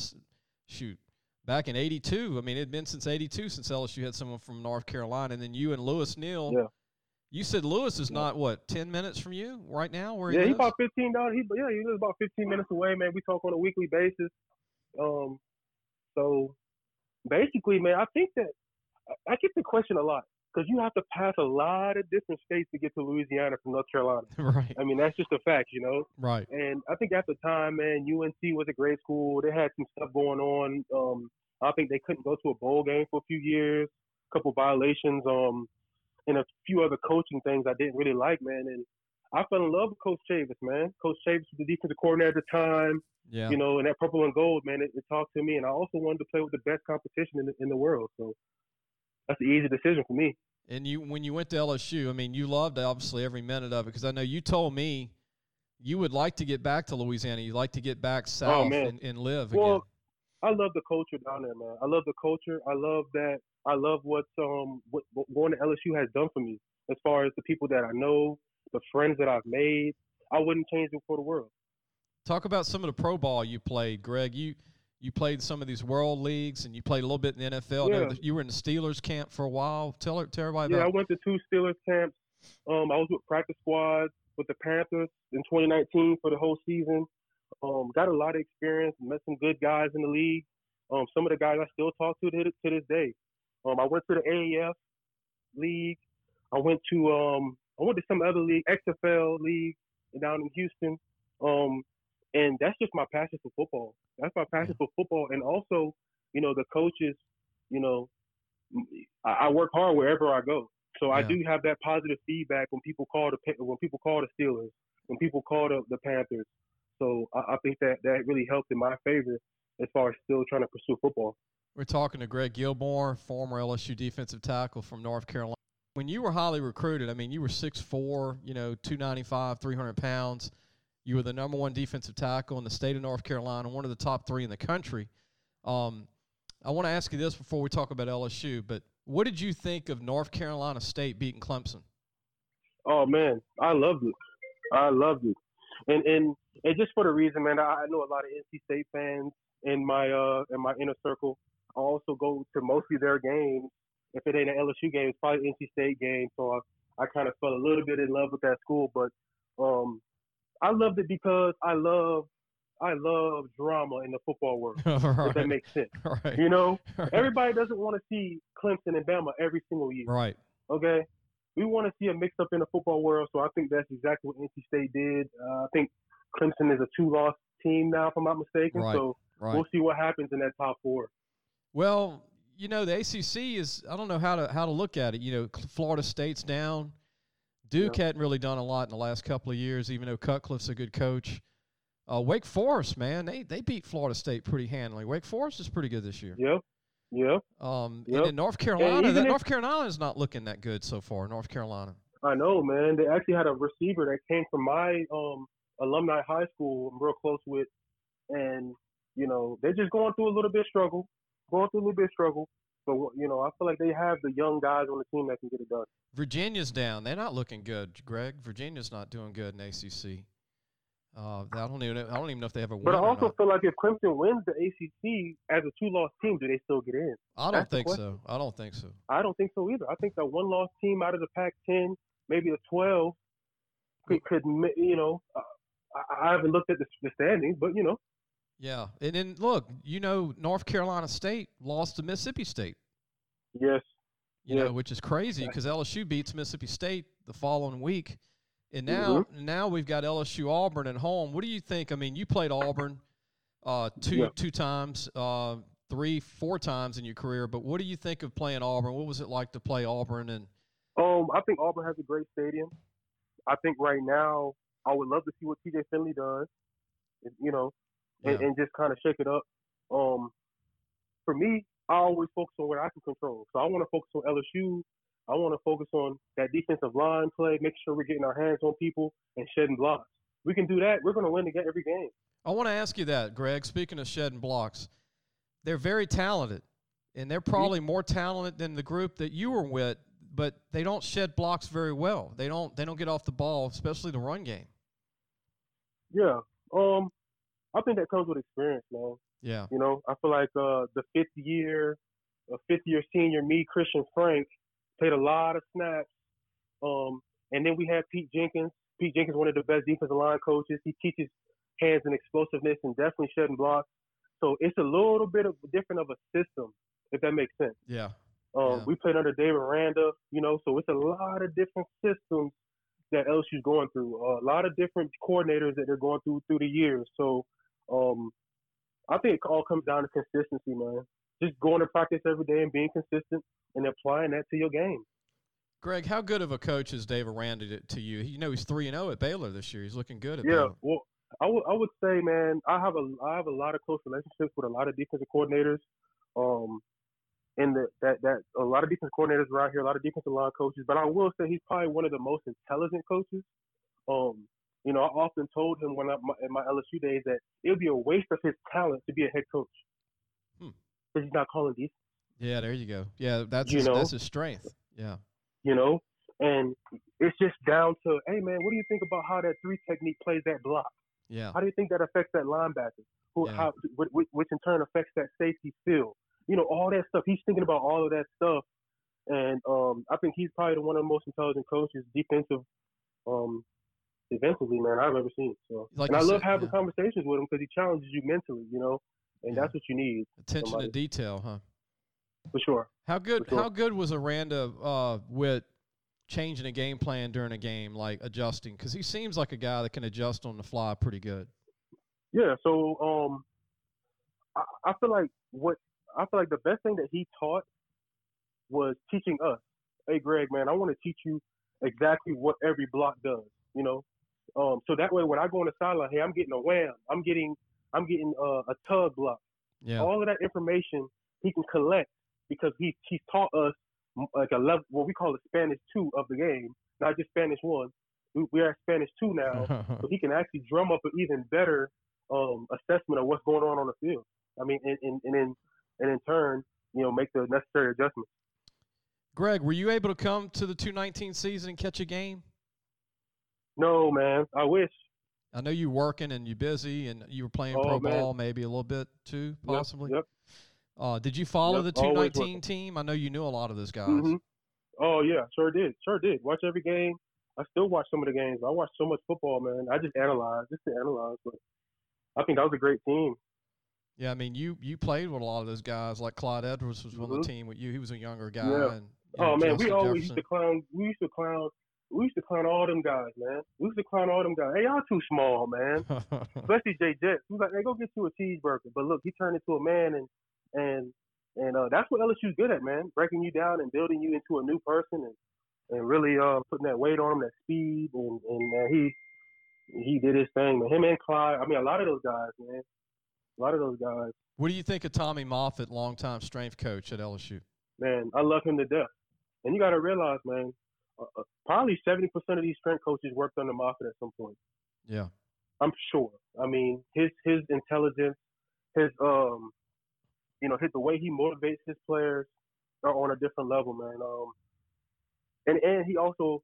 82. I mean, it had been since 82 since LSU had someone from North Carolina. And then you and Lewis Neal. Yeah. You said Lewis is not, 10 minutes from you right now? Where he lives? He's about $15. He lives about 15 minutes away, man. We talk on a weekly basis. So basically, man, I think that I get the question a lot because you have to pass a lot of different states to get to Louisiana from North Carolina. Right. I mean, that's just a fact, Right. And I think at the time, man, UNC was a great school. They had some stuff going on. I think they couldn't go to a bowl game for a few years, a couple violations, and a few other coaching things I didn't really like, man. And I fell in love with Coach Chavis, man. Coach Chavis was the defensive coordinator at the time. Yeah. And that purple and gold, man, it talked to me. And I also wanted to play with the best competition in the world. So that's an easy decision for me. And when you went to LSU, I mean, you loved obviously every minute of it because I know you told me you would like to get back to Louisiana. You'd like to get back south and live again. Well, I love the culture down there, man. I love the culture. I love that. I love what going to LSU has done for me as far as the people that I know, the friends that I've made. I wouldn't change it for the world. Talk about some of the pro ball you played, Greg. You played some of these world leagues, and you played a little bit in the NFL. Yeah. I know you were in the Steelers camp for a while. Tell everybody about. Yeah, I went to 2 Steelers camps. I was with practice squads with the Panthers in 2019 for the whole season. Got a lot of experience, met some good guys in the league. Some of the guys I still talk to this day. I went to the AAF league. I went to some other league, XFL league down in Houston. And that's just my passion for football. That's my passion for football. And also, the coaches, I work hard wherever I go. So I do have that positive feedback when people call the Steelers, when people call the Panthers. So I think that really helped in my favor as far as still trying to pursue football. We're talking to Greg Gilmore, former LSU defensive tackle from North Carolina. When you were highly recruited, I mean, you were 6'4", 295, 300 pounds. You were the number 1 defensive tackle in the state of North Carolina, one of the top 3 in the country. I want to ask you this before we talk about LSU, but what did you think of North Carolina State beating Clemson? Oh, man, I loved it. And just for the reason, man, I know a lot of NC State fans in my inner circle. I also go to mostly their games. If it ain't an LSU game, it's probably an NC State game. So I kind of fell a little bit in love with that school. But I loved it because I love drama in the football world. Right. If that makes sense. Right. Right. Everybody doesn't want to see Clemson and Bama every single year. Right. Okay. We want to see a mix up in the football world. So I think that's exactly what NC State did. I think Clemson is a 2-loss team now, if I'm not mistaken. Right. So we'll see what happens in that top 4. Well, the ACC is, I don't know how to look at it. Florida State's down. Duke hadn't really done a lot in the last couple of years, even though Cutcliffe's a good coach. Wake Forest, man, they beat Florida State pretty handily. Wake Forest is pretty good this year. Yep. And then North Carolina, North Carolina is not looking that good so far. North Carolina. I know, man. They actually had a receiver that came from my alumni high school I'm real close with, and they're just going through a little bit of struggle, But I feel like they have the young guys on the team that can get it done. Virginia's down. They're not looking good, Greg. Virginia's not doing good in ACC. I don't even know if they have a win. But I also or not. feel like if Clemson wins the ACC as a 2-loss team, do they still get in? I don't think so. I don't think so. I don't think so either. I think that 1-loss team out of the Pac-10, maybe the 12, could I haven't looked at the standings, but Yeah, and then look, North Carolina State lost to Mississippi State. Yes. Which is crazy because LSU beats Mississippi State the following week. And now we've got LSU Auburn at home. What do you think? I mean, you played Auburn two times, 3-4 times in your career. But what do you think of playing Auburn? What was it like to play Auburn? And I think Auburn has a great stadium. I think right now I would love to see what TJ Finley does, and just kind of shake it up. For me, I always focus on what I can control. So I want to focus on LSU. I want to focus on that defensive line play, make sure we're getting our hands on people and shedding blocks. We can do that. We're going to win every game. I want to ask you that, Greg. Speaking of shedding blocks, they're very talented, and they're probably more talented than the group that you were with, but they don't shed blocks very well. They don't get off the ball, especially the run game. Yeah. I think that comes with experience, man. Yeah. I feel like the fifth year senior me, Christian Frank, played a lot of snaps. And then we had Pete Jenkins. Pete Jenkins, one of the best defensive line coaches. He teaches hands and explosiveness and definitely shedding blocks. So it's a little bit of different of a system, if that makes sense. Yeah. We played under David Aranda, so it's a lot of different systems that LSU's going through. A lot of different coordinators that they're going through the years. So I think it all comes down to consistency, man. Just going to practice every day and being consistent and applying that to your game. Greg, how good of a coach is Dave Aranda to you? He's 3-0 at Baylor this year. He's looking good at Baylor. Yeah, well, I would say, man, I have a lot of close relationships with a lot of defensive coordinators. And that a lot of defensive coordinators around here, a lot of defensive line coaches. But I will say he's probably one of the most intelligent coaches. I often told him in my LSU days that it would be a waste of his talent to be a head coach because he's not calling defense. Yeah, there you go. Yeah, that's his strength. Yeah. And it's just down to, hey, man, what do you think about how that 3 technique plays that block? Yeah. How do you think that affects that linebacker? Which in turn affects that safety field? All that stuff. He's thinking about all of that stuff. And I think he's probably one of the most intelligent coaches, defensively, man, I've ever seen. So, and I love having conversations with him because he challenges you mentally, and that's what you need. Attention to detail, huh? For sure. How good was Aranda with changing a game plan during a game, like adjusting? Because he seems like a guy that can adjust on the fly pretty good. Yeah. So I feel like the best thing that he taught was teaching us. Hey, Greg, man, I want to teach you exactly what every block does. So that way when I go on the sideline, hey, I'm getting a wham, I'm getting a tug block. Yeah. All of that information he can collect because he's taught us like a level, what we call the Spanish 2 of the game, not just Spanish 1. We're at Spanish 2 now, so he can actually drum up an even better assessment of what's going on the field. I mean, and in turn, make the necessary adjustments. Greg, were you able to come to the 2019 season and catch a game? No, man. I wish. I know you're working and you're busy and you were playing pro ball maybe a little bit too, possibly. Yep. Did you follow the 2019 team? I know you knew a lot of those guys. Mm-hmm. Oh, yeah. Sure did. Watch every game. I still watch some of the games. I watch so much football, man. I just analyze. But I think that was a great team. Yeah, I mean, you played with a lot of those guys. Like Clyde Edwards was on the team with you. He was a younger guy. Yeah. And, man, we always Jefferson. used to clown all them guys, man. We used to clown all them guys. Hey, y'all too small, man. Especially Jay Jets. He was like, hey, go get you a cheeseburger. But look, he turned into a man, and that's what LSU's good at, man. Breaking you down and building you into a new person, and really putting that weight on him, that speed, and man, he did his thing, man. Him and Clyde. I mean, a lot of those guys, man. A lot of those guys. What do you think of Tommy Moffitt, longtime strength coach at LSU? Man, I love him to death. And you got to realize, man, probably 70% of these strength coaches worked under Moffitt at some point. Yeah. I'm sure. I mean, his intelligence, his the way he motivates his players are on a different level, man. And he also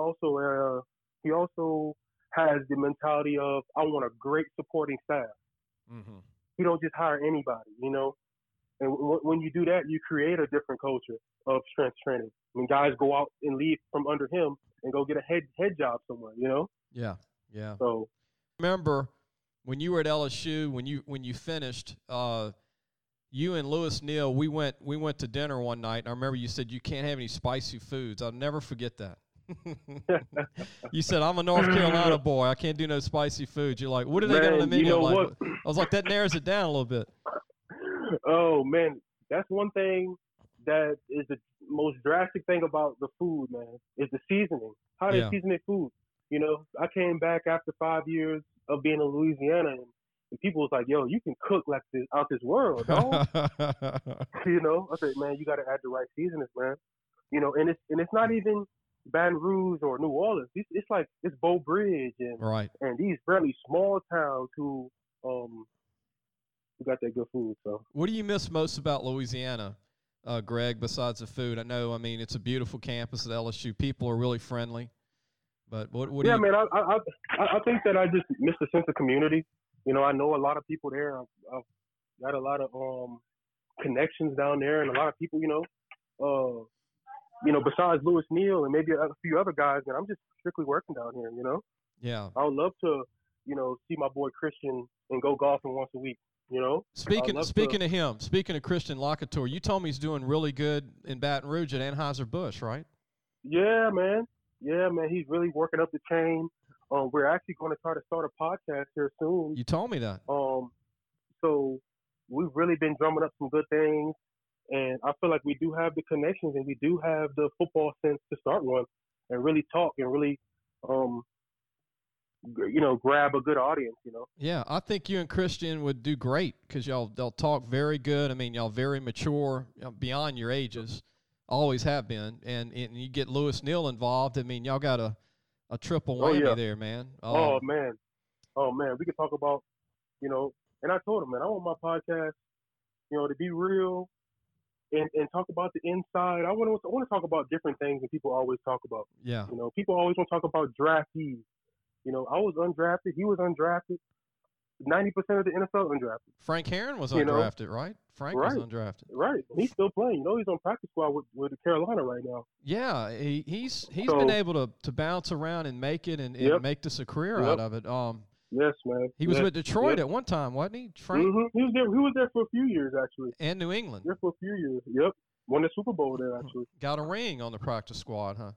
has the mentality of, I want a great supporting staff. Mm-hmm. He don't just hire anybody, you know. And when you do that, you create a different culture of strength training. I mean, guys go out and leave from under him and go get a head job somewhere, you know. Yeah. Yeah. So remember when you were at LSU, when you finished, you and Lewis Neal, we went to dinner one night, and I remember you said you can't have any spicy foods. I'll never forget that. You said, I'm a North Carolina boy. I can't do no spicy foods. You're like, what do they got on the menu? You know what? I was like, that narrows it down a little bit. Oh, man. That's one thing that is the most drastic thing about the food, man, is the seasoning. How they season their food. You know, I came back after 5 years of being in Louisiana, and people was like, yo, you can cook like this out this world, dog. You know, I said, man, you got to add the right seasonings, man. You know, and it's not even Baton Rouge or New Orleans. It's like it's Beau Bridge and these fairly small towns who got that good food. So, what do you miss most about Louisiana, Greg? Besides the food, I mean, it's a beautiful campus at LSU. People are really friendly. But what do you? Man, I think that I just miss the sense of community. You know, I know a lot of people there. I've got a lot of connections down there, and a lot of people, you know, besides Lewis Neal and maybe a few other guys, and I'm just strictly working down here, you know? Yeah. I would love to, you know, see my boy Christian and go golfing once a week, you know? Speaking of him, speaking of Christian Locouture, you told me he's doing really good in Baton Rouge at Anheuser-Busch, right? Yeah, man. He's really working up the chain. We're actually going to try to start a podcast here soon. You told me that. So we've really been drumming up some good things. And I feel like we do have the connections and we do have the football sense to start one and really talk and really, you know, grab a good audience, you know? Yeah, I think you and Christian would do great because they'll talk very good. I mean, y'all very mature, beyond your ages, always have been. And you get Lewis Neal involved. I mean, y'all got a triple whammy there, man. Oh, man. We could talk about, you know, and I told him, man, I want my podcast, you know, to be real. And talk about the inside. I want to talk about different things that people always talk about. Yeah. You know, people always want to talk about draftees. You know, I was undrafted. He was undrafted. 90% of the NFL undrafted. Frank Herron was undrafted, right? Frank was undrafted. Right. He's still playing. You know, he's on practice squad with Carolina right now. Yeah, he's been able to bounce around and make it and make this a career out of it. Yes, man. He was with Detroit at one time, wasn't he, Frank? Mm-hmm. He was there for a few years, actually. And New England. There for a few years. Yep. Won the Super Bowl there, actually. Got a ring on the practice squad, huh?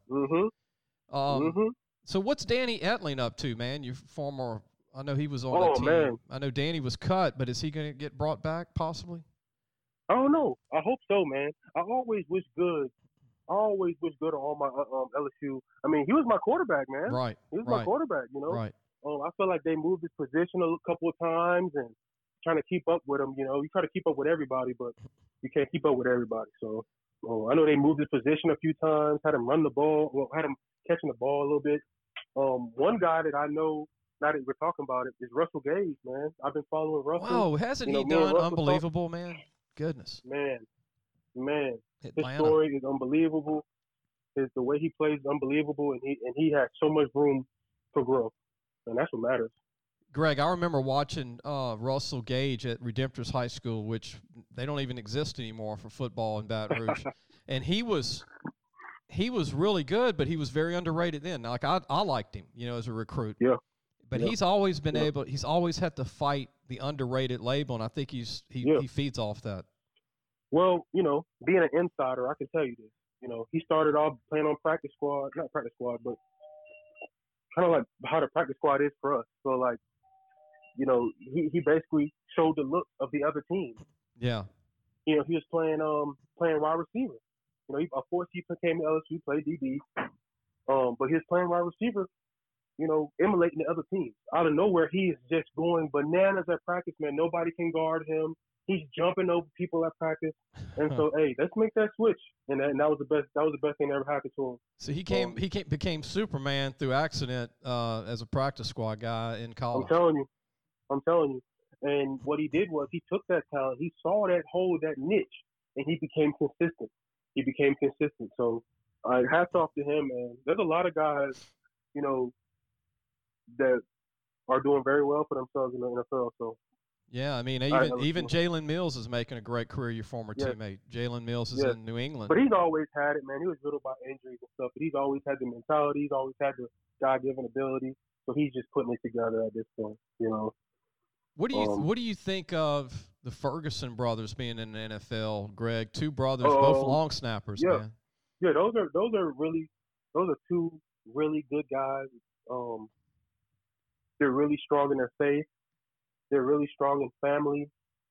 Mm-hmm. So what's Danny Etling up to, man? Your former, I know he was on the team. Man. I know Danny was cut, but is he going to get brought back possibly? I don't know. I hope so, man. I always wish good on all my LSU. I mean, he was my quarterback, man. Right. He was my quarterback, you know? Right. I feel like they moved his position a couple of times and trying to keep up with him. You know, you try to keep up with everybody, but you can't keep up with everybody. So I know they moved his position a few times, had him run the ball, had him catching the ball a little bit. One guy that I know, now that we're talking about it, is Russell Gage, man. I've been following Russell. Whoa, hasn't he done unbelievable, man? Goodness. Man. Atlanta. His story is unbelievable. The way he plays is unbelievable, and he has so much room for growth. And that's what matters. Greg, I remember watching Russell Gage at Redemptorist High School, which they don't even exist anymore for football in Baton Rouge. And he was really good, but he was very underrated then. Like I liked him, you know, as a recruit. Yeah. But he's always been he's always had to fight the underrated label, and I think he feeds off that. Well, you know, being an insider, I can tell you this. You know, he started off playing on not practice squad, but kind of like how the practice squad is for us. So, like, you know, he basically showed the look of the other team. Yeah. You know, he was playing wide receiver. You know, of course he came to LSU, played DB. But he was playing wide receiver, you know, emulating the other teams. Out of nowhere, he is just going bananas at practice, man. Nobody can guard him. He's jumping over people at practice, and so hey, let's make that switch. And that was the best. That was the best thing that ever happened to him. So he became Superman through accident as a practice squad guy in college. I'm telling you. And what he did was he took that talent, he saw that hole, that niche, and he became consistent. So hats off to him, man. There's a lot of guys, you know, that are doing very well for themselves in the NFL. So. Yeah, I mean, even Jalen Mills is making a great career, your former teammate. Jalen Mills is in New England. But he's always had it, man. He was riddled by injuries and stuff, but he's always had the mentality. He's always had the God-given ability. So he's just putting it together at this point, you know. What do you think of the Ferguson brothers being in the NFL, Greg? Two brothers, both long snappers, man. Yeah, those are two really good guys. They're really strong in their faith. They're really strong in family.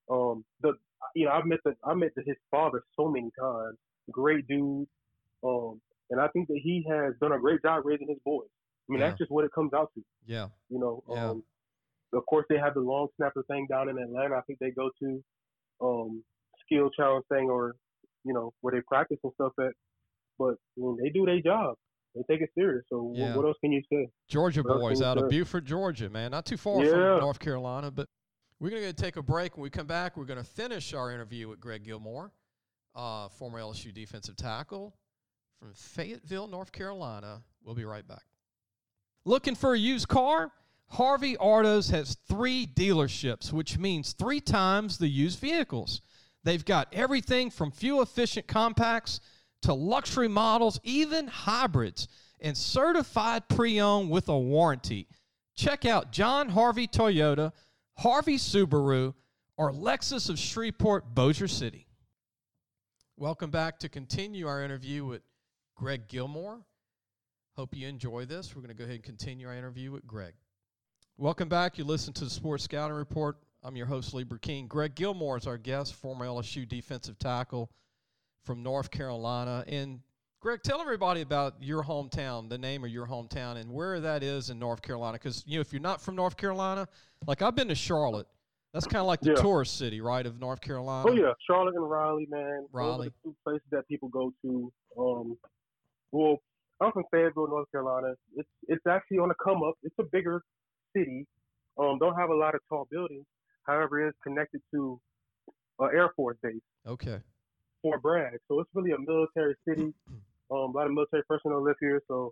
I've met his father so many times. Great dude. And I think that he has done a great job raising his boys. I mean, that's just what it comes out to. Yeah. You know, of course they have the long snapper thing down in Atlanta. I think they go to skill challenge thing, or, you know, where they practice and stuff at. But when they do their job, they take it serious. So what else can you say? Georgia boys out of Beaufort, Georgia, man. Not too far from North Carolina. But we're going to take a break. When we come back, we're going to finish our interview with Greg Gilmore, former LSU defensive tackle from Fayetteville, North Carolina. We'll be right back. Looking for a used car? Harvey Autos has 3 dealerships, which means 3 times the used vehicles. They've got everything from fuel-efficient compacts to luxury models, even hybrids, and certified pre-owned with a warranty. Check out John Harvey Toyota, Harvey Subaru, or Lexus of Shreveport, Bossier City. Welcome back to continue our interview with Greg Gilmore. Hope you enjoy this. We're going to go ahead and continue our interview with Greg. Welcome back. You listen to the Sports Scouting Report. I'm your host, Lee Burkeen. Greg Gilmore is our guest, former LSU defensive tackle from North Carolina. And, Greg, tell everybody about your hometown, the name of your hometown, and where that is in North Carolina. Because, you know, if you're not from North Carolina, like I've been to Charlotte. That's kind of like the tourist city, right, of North Carolina? Oh, yeah. Charlotte and Raleigh, man. Raleigh. Those are the 2 places that people go to. Well, I'm from Fayetteville, North Carolina. It's actually on the come up. It's a bigger city. Don't have a lot of tall buildings. However, it is connected to an Air Force base. Okay. Fort Bragg. So it's really a military city. A lot of military personnel live here. So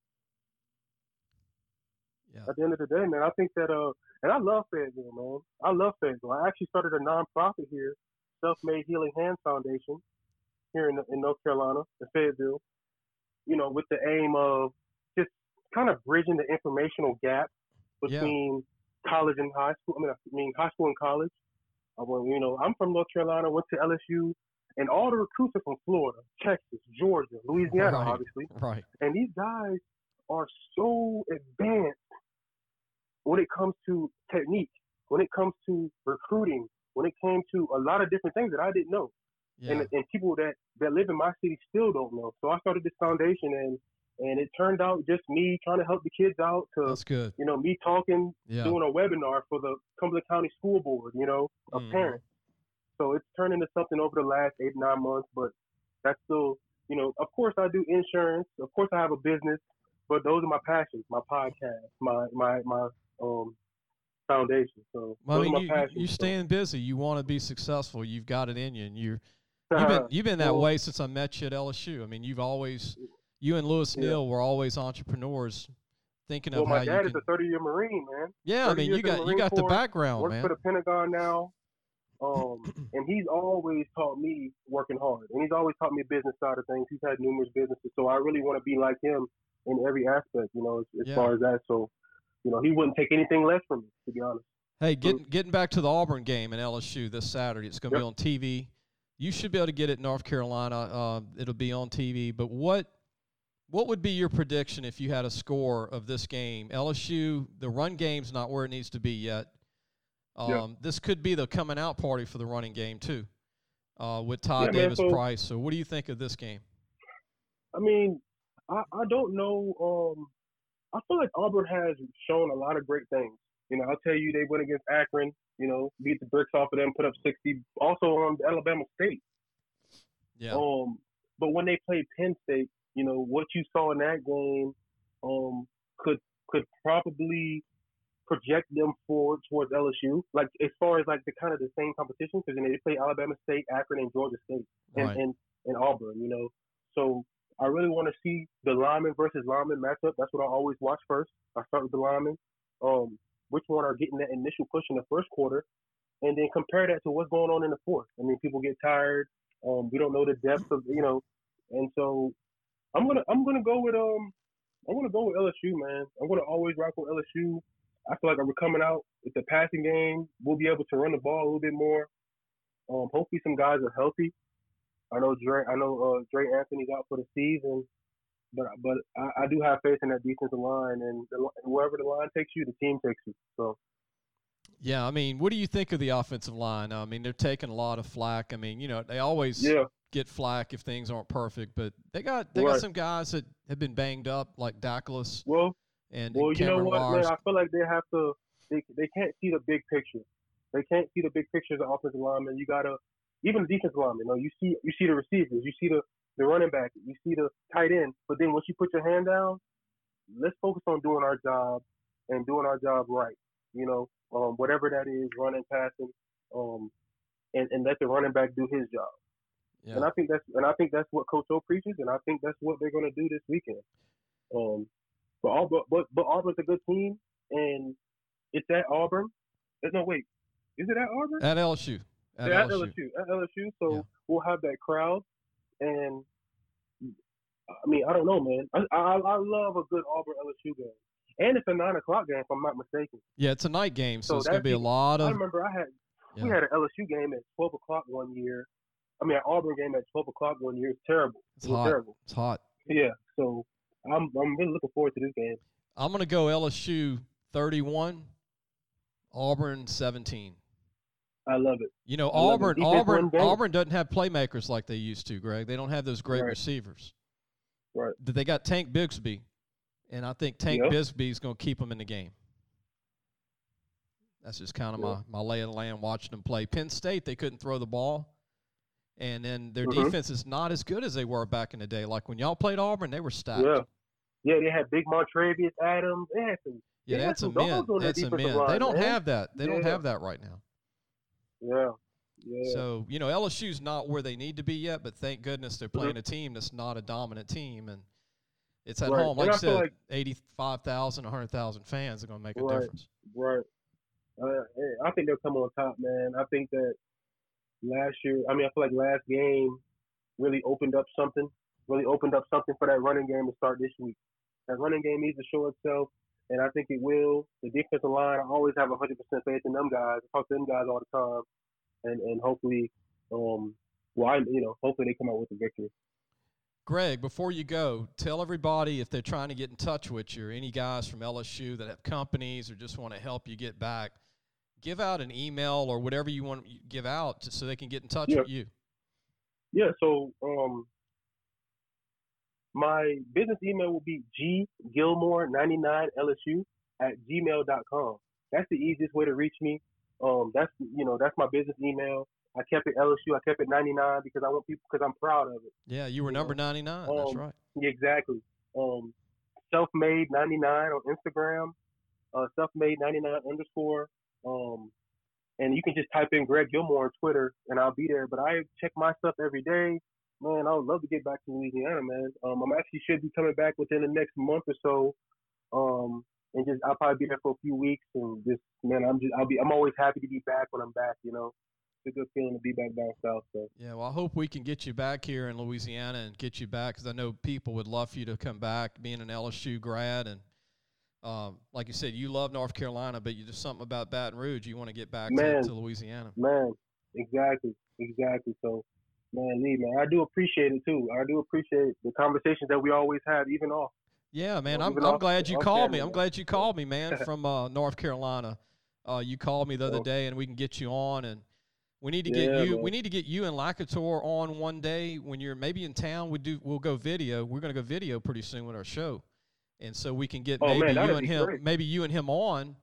at the end of the day, man, I think that and I love Fayetteville, man. I love Fayetteville. I actually started a nonprofit here, Self-Made Healing Hands Foundation, here in North Carolina, in Fayetteville. You know, with the aim of just kind of bridging the informational gap between college and high school. I mean, high school and college. You know, I'm from North Carolina, went to LSU, and all the recruits are from Florida, Texas, Georgia, Louisiana, obviously. Right. And these guys are so advanced when it comes to technique, when it comes to recruiting, when it came to a lot of different things that I didn't know. Yeah. And people that live in my city still don't know. So I started this foundation, and it turned out just me trying to help the kids out to, that's good. You know, me talking, doing a webinar for the Cumberland County School Board, you know, of parents. So it's turned into something over the last 8-9 months, but that's still, you know, of course I do insurance. Of course I have a business, but those are my passions, my podcast, my foundation. So well, I mean, you staying busy. You want to be successful. You've got it in you, and you've been that way since I met you at LSU. I mean, you and Lewis Neal were always entrepreneurs, thinking of how you can. My dad is a 30-year Marine, man. Yeah, I mean, you got the background, man. Works for the Pentagon now, and he's always taught me working hard, and he's always taught me the business side of things. He's had numerous businesses, so I really want to be like him in every aspect, you know, as far as that. So, you know, he wouldn't take anything less from me, to be honest. Hey, getting back to the Auburn game in LSU this Saturday, it's going to be on TV. You should be able to get it in North Carolina. It'll be on TV. But what would be your prediction if you had a score of this game? LSU, the run game's not where it needs to be yet. This could be the coming out party for the running game too, with Todd Davis-Price. So what do you think of this game? I mean, I don't know. I feel like Auburn has shown a lot of great things I'll tell you they went against Akron. Beat the bricks off of them, put up 60. Also on Alabama State. Yeah. But when they played Penn State, what you saw in that game, could probably project them forward towards LSU. Like as far as like the kind of the same competition, because they play Alabama State, Akron, and Georgia State, and Auburn. So I really want to see the lineman versus lineman matchup. That's what I always watch first. I start with the linemen. Which one are getting that initial push in the first quarter, and then compare that to what's going on in the fourth. I mean, people get tired. We don't know the depth of and so I'm gonna go with LSU, man. I'm gonna always rock with LSU. I feel like we're coming out with the passing game. We'll be able to run the ball a little bit more. Hopefully, some guys are healthy. I know Dre Anthony's out for the season. But I do have faith in that defensive line, and wherever the line takes you, the team takes you. So. Yeah, I mean, what do you think of the offensive line? I mean, they're taking a lot of flack. I mean, they always get flack if things aren't perfect, but they got some guys that have been banged up, like Dackless. And you know what, man? I feel like they have to. They can't see the big picture. They can't see the big picture as an offensive lineman. You gotta, even the defensive lineman. You see the receivers. You see the running back, you see the tight end, but then once you put your hand down, let's focus on doing our job and doing our job right. Whatever that is, running, passing, and let the running back do his job. Yeah. And I think that's what Coach O preaches, and I think that's what they're going to do this weekend. But Auburn's a good team, and it's at Auburn. No, wait, is it at Auburn? At LSU. At LSU. So we'll have that crowd. And I mean, I don't know, man. I love a good Auburn LSU game, and it's a 9:00 game, if I'm not mistaken. Yeah, it's a night game, so it's gonna be a lot of. I remember we had an LSU game at 12:00 one year. I mean, an Auburn game at 12:00 one year. It's terrible. It's hot. Terrible. It's hot. Yeah, so I'm really looking forward to this game. I'm gonna go LSU 31, Auburn 17. I love it. Auburn doesn't have playmakers like they used to, Greg. They don't have those great receivers. Right. They got Tank Bigsby, and I think Tank Bigsby is going to keep them in the game. That's just kind of my lay of the land watching them play. Penn State, they couldn't throw the ball, and then their defense is not as good as they were back in the day. Like when y'all played Auburn, they were stacked. Yeah, they had big Montravius Adams. They had some men. They don't have that. They don't have that right now. Yeah. So, LSU's not where they need to be yet, but thank goodness they're playing a team that's not a dominant team. And it's at home. Like I said, 85,000, 100,000 fans are going to make a difference. Right. I think they'll come on top, man. I think that I feel like last game really opened up something for that running game to start this week. That running game needs to show itself, and I think it will. The defensive line, I always have 100% faith in them guys. I talk to them guys all the time, and hopefully, hopefully they come out with a victory. Greg, before you go, tell everybody if they're trying to get in touch with you or any guys from LSU that have companies or just want to help you get back, give out an email or whatever you want to give out so they can get in touch with you. Yeah, so my business email will be ggilmore99lsu@gmail.com. That's the easiest way to reach me. That's my business email. I kept it LSU. I kept it 99 because I want people, because I'm proud of it. Yeah, you were number 99. That's right. Yeah, exactly. Selfmade99 on Instagram. Selfmade99_. And you can just type in Greg Gilmore on Twitter, and I'll be there. But I check my stuff every day. Man, I would love to get back to Louisiana, man. I'm actually should be coming back within the next month or so. And I'll probably be there for a few weeks, and I'm always happy to be back when I'm back. It's a good feeling to be back down south. So. Yeah, well, I hope we can get you back here in Louisiana and get you back, because I know people would love for you to come back, being an LSU grad, and like you said, you love North Carolina, but you just something about Baton Rouge, you want to get back to Louisiana. Man, exactly. So. Man, Lee, man, I do appreciate it too. I do appreciate the conversations that we always have, even off. Yeah, man, I'm glad you called me. I'm glad you called me, man, from North Carolina. You called me the other day, and we can get you on, and we need to get you. Man. We need to get you and Lakator on one day when you're maybe in town. We'll go video. We're going to go video pretty soon with our show, and so we can get maybe you and him on,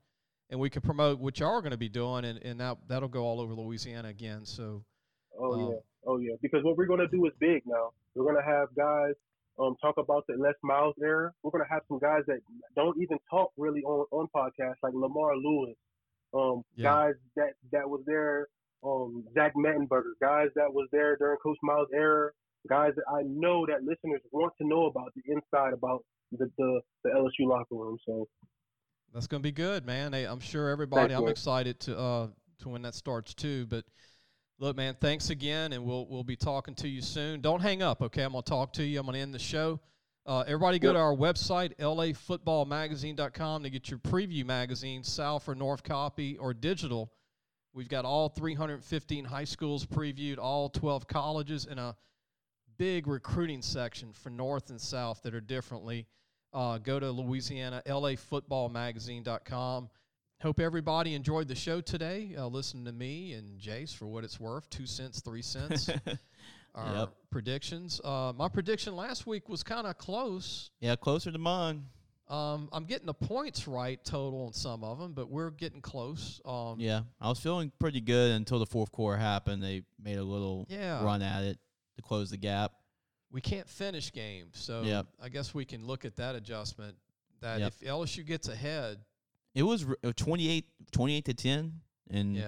and we can promote what y'all are going to be doing, and that'll go all over Louisiana again. So, Oh yeah, because what we're gonna do is big now. We're gonna have guys talk about the Les Miles era. We're gonna have some guys that don't even talk really on podcasts, like Lamar Lewis, guys that was there, Zach Mettenberger, guys that was there during Coach Miles' era, guys that I know that listeners want to know about the inside about the LSU locker room. So that's gonna be good, man. Hey, I'm sure everybody. I'm man. excited to when that starts too. But look, man, thanks again, and we'll be talking to you soon. Don't hang up, okay? I'm gonna talk to you. I'm gonna end the show. Everybody go to our website, lafootballmagazine.com, to get your preview magazine, South or North copy or digital. We've got all 315 high schools previewed, all 12 colleges, and a big recruiting section for North and South that are differently. Go to Louisiana, lafootballmagazine.com. Hope everybody enjoyed the show today. Listen to me and Jace for what it's worth, 2 cents, 3 cents. Our predictions. My prediction last week was kind of close. Yeah, closer to mine. I'm getting the points right total on some of them, but we're getting close. Yeah, I was feeling pretty good until the fourth quarter happened. They made a little run at it to close the gap. We can't finish games, so I guess we can look at that adjustment, that if LSU gets ahead. It was 28 to 10, and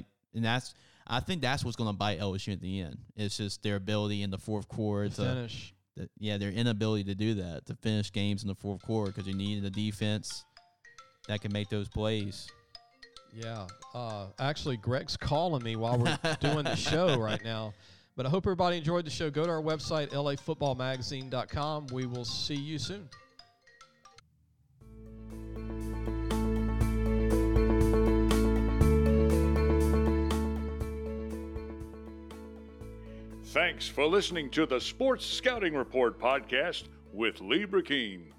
I think that's what's going to bite LSU at the end. It's just their ability in the fourth quarter to finish. Their inability to do that, to finish games in the fourth quarter, because you need a defense that can make those plays. Yeah. Actually, Greg's calling me while we're doing the show right now. But I hope everybody enjoyed the show. Go to our website, lafootballmagazine.com. We will see you soon. Thanks for listening to the Sports Scouting Report podcast with Lee Brakeen.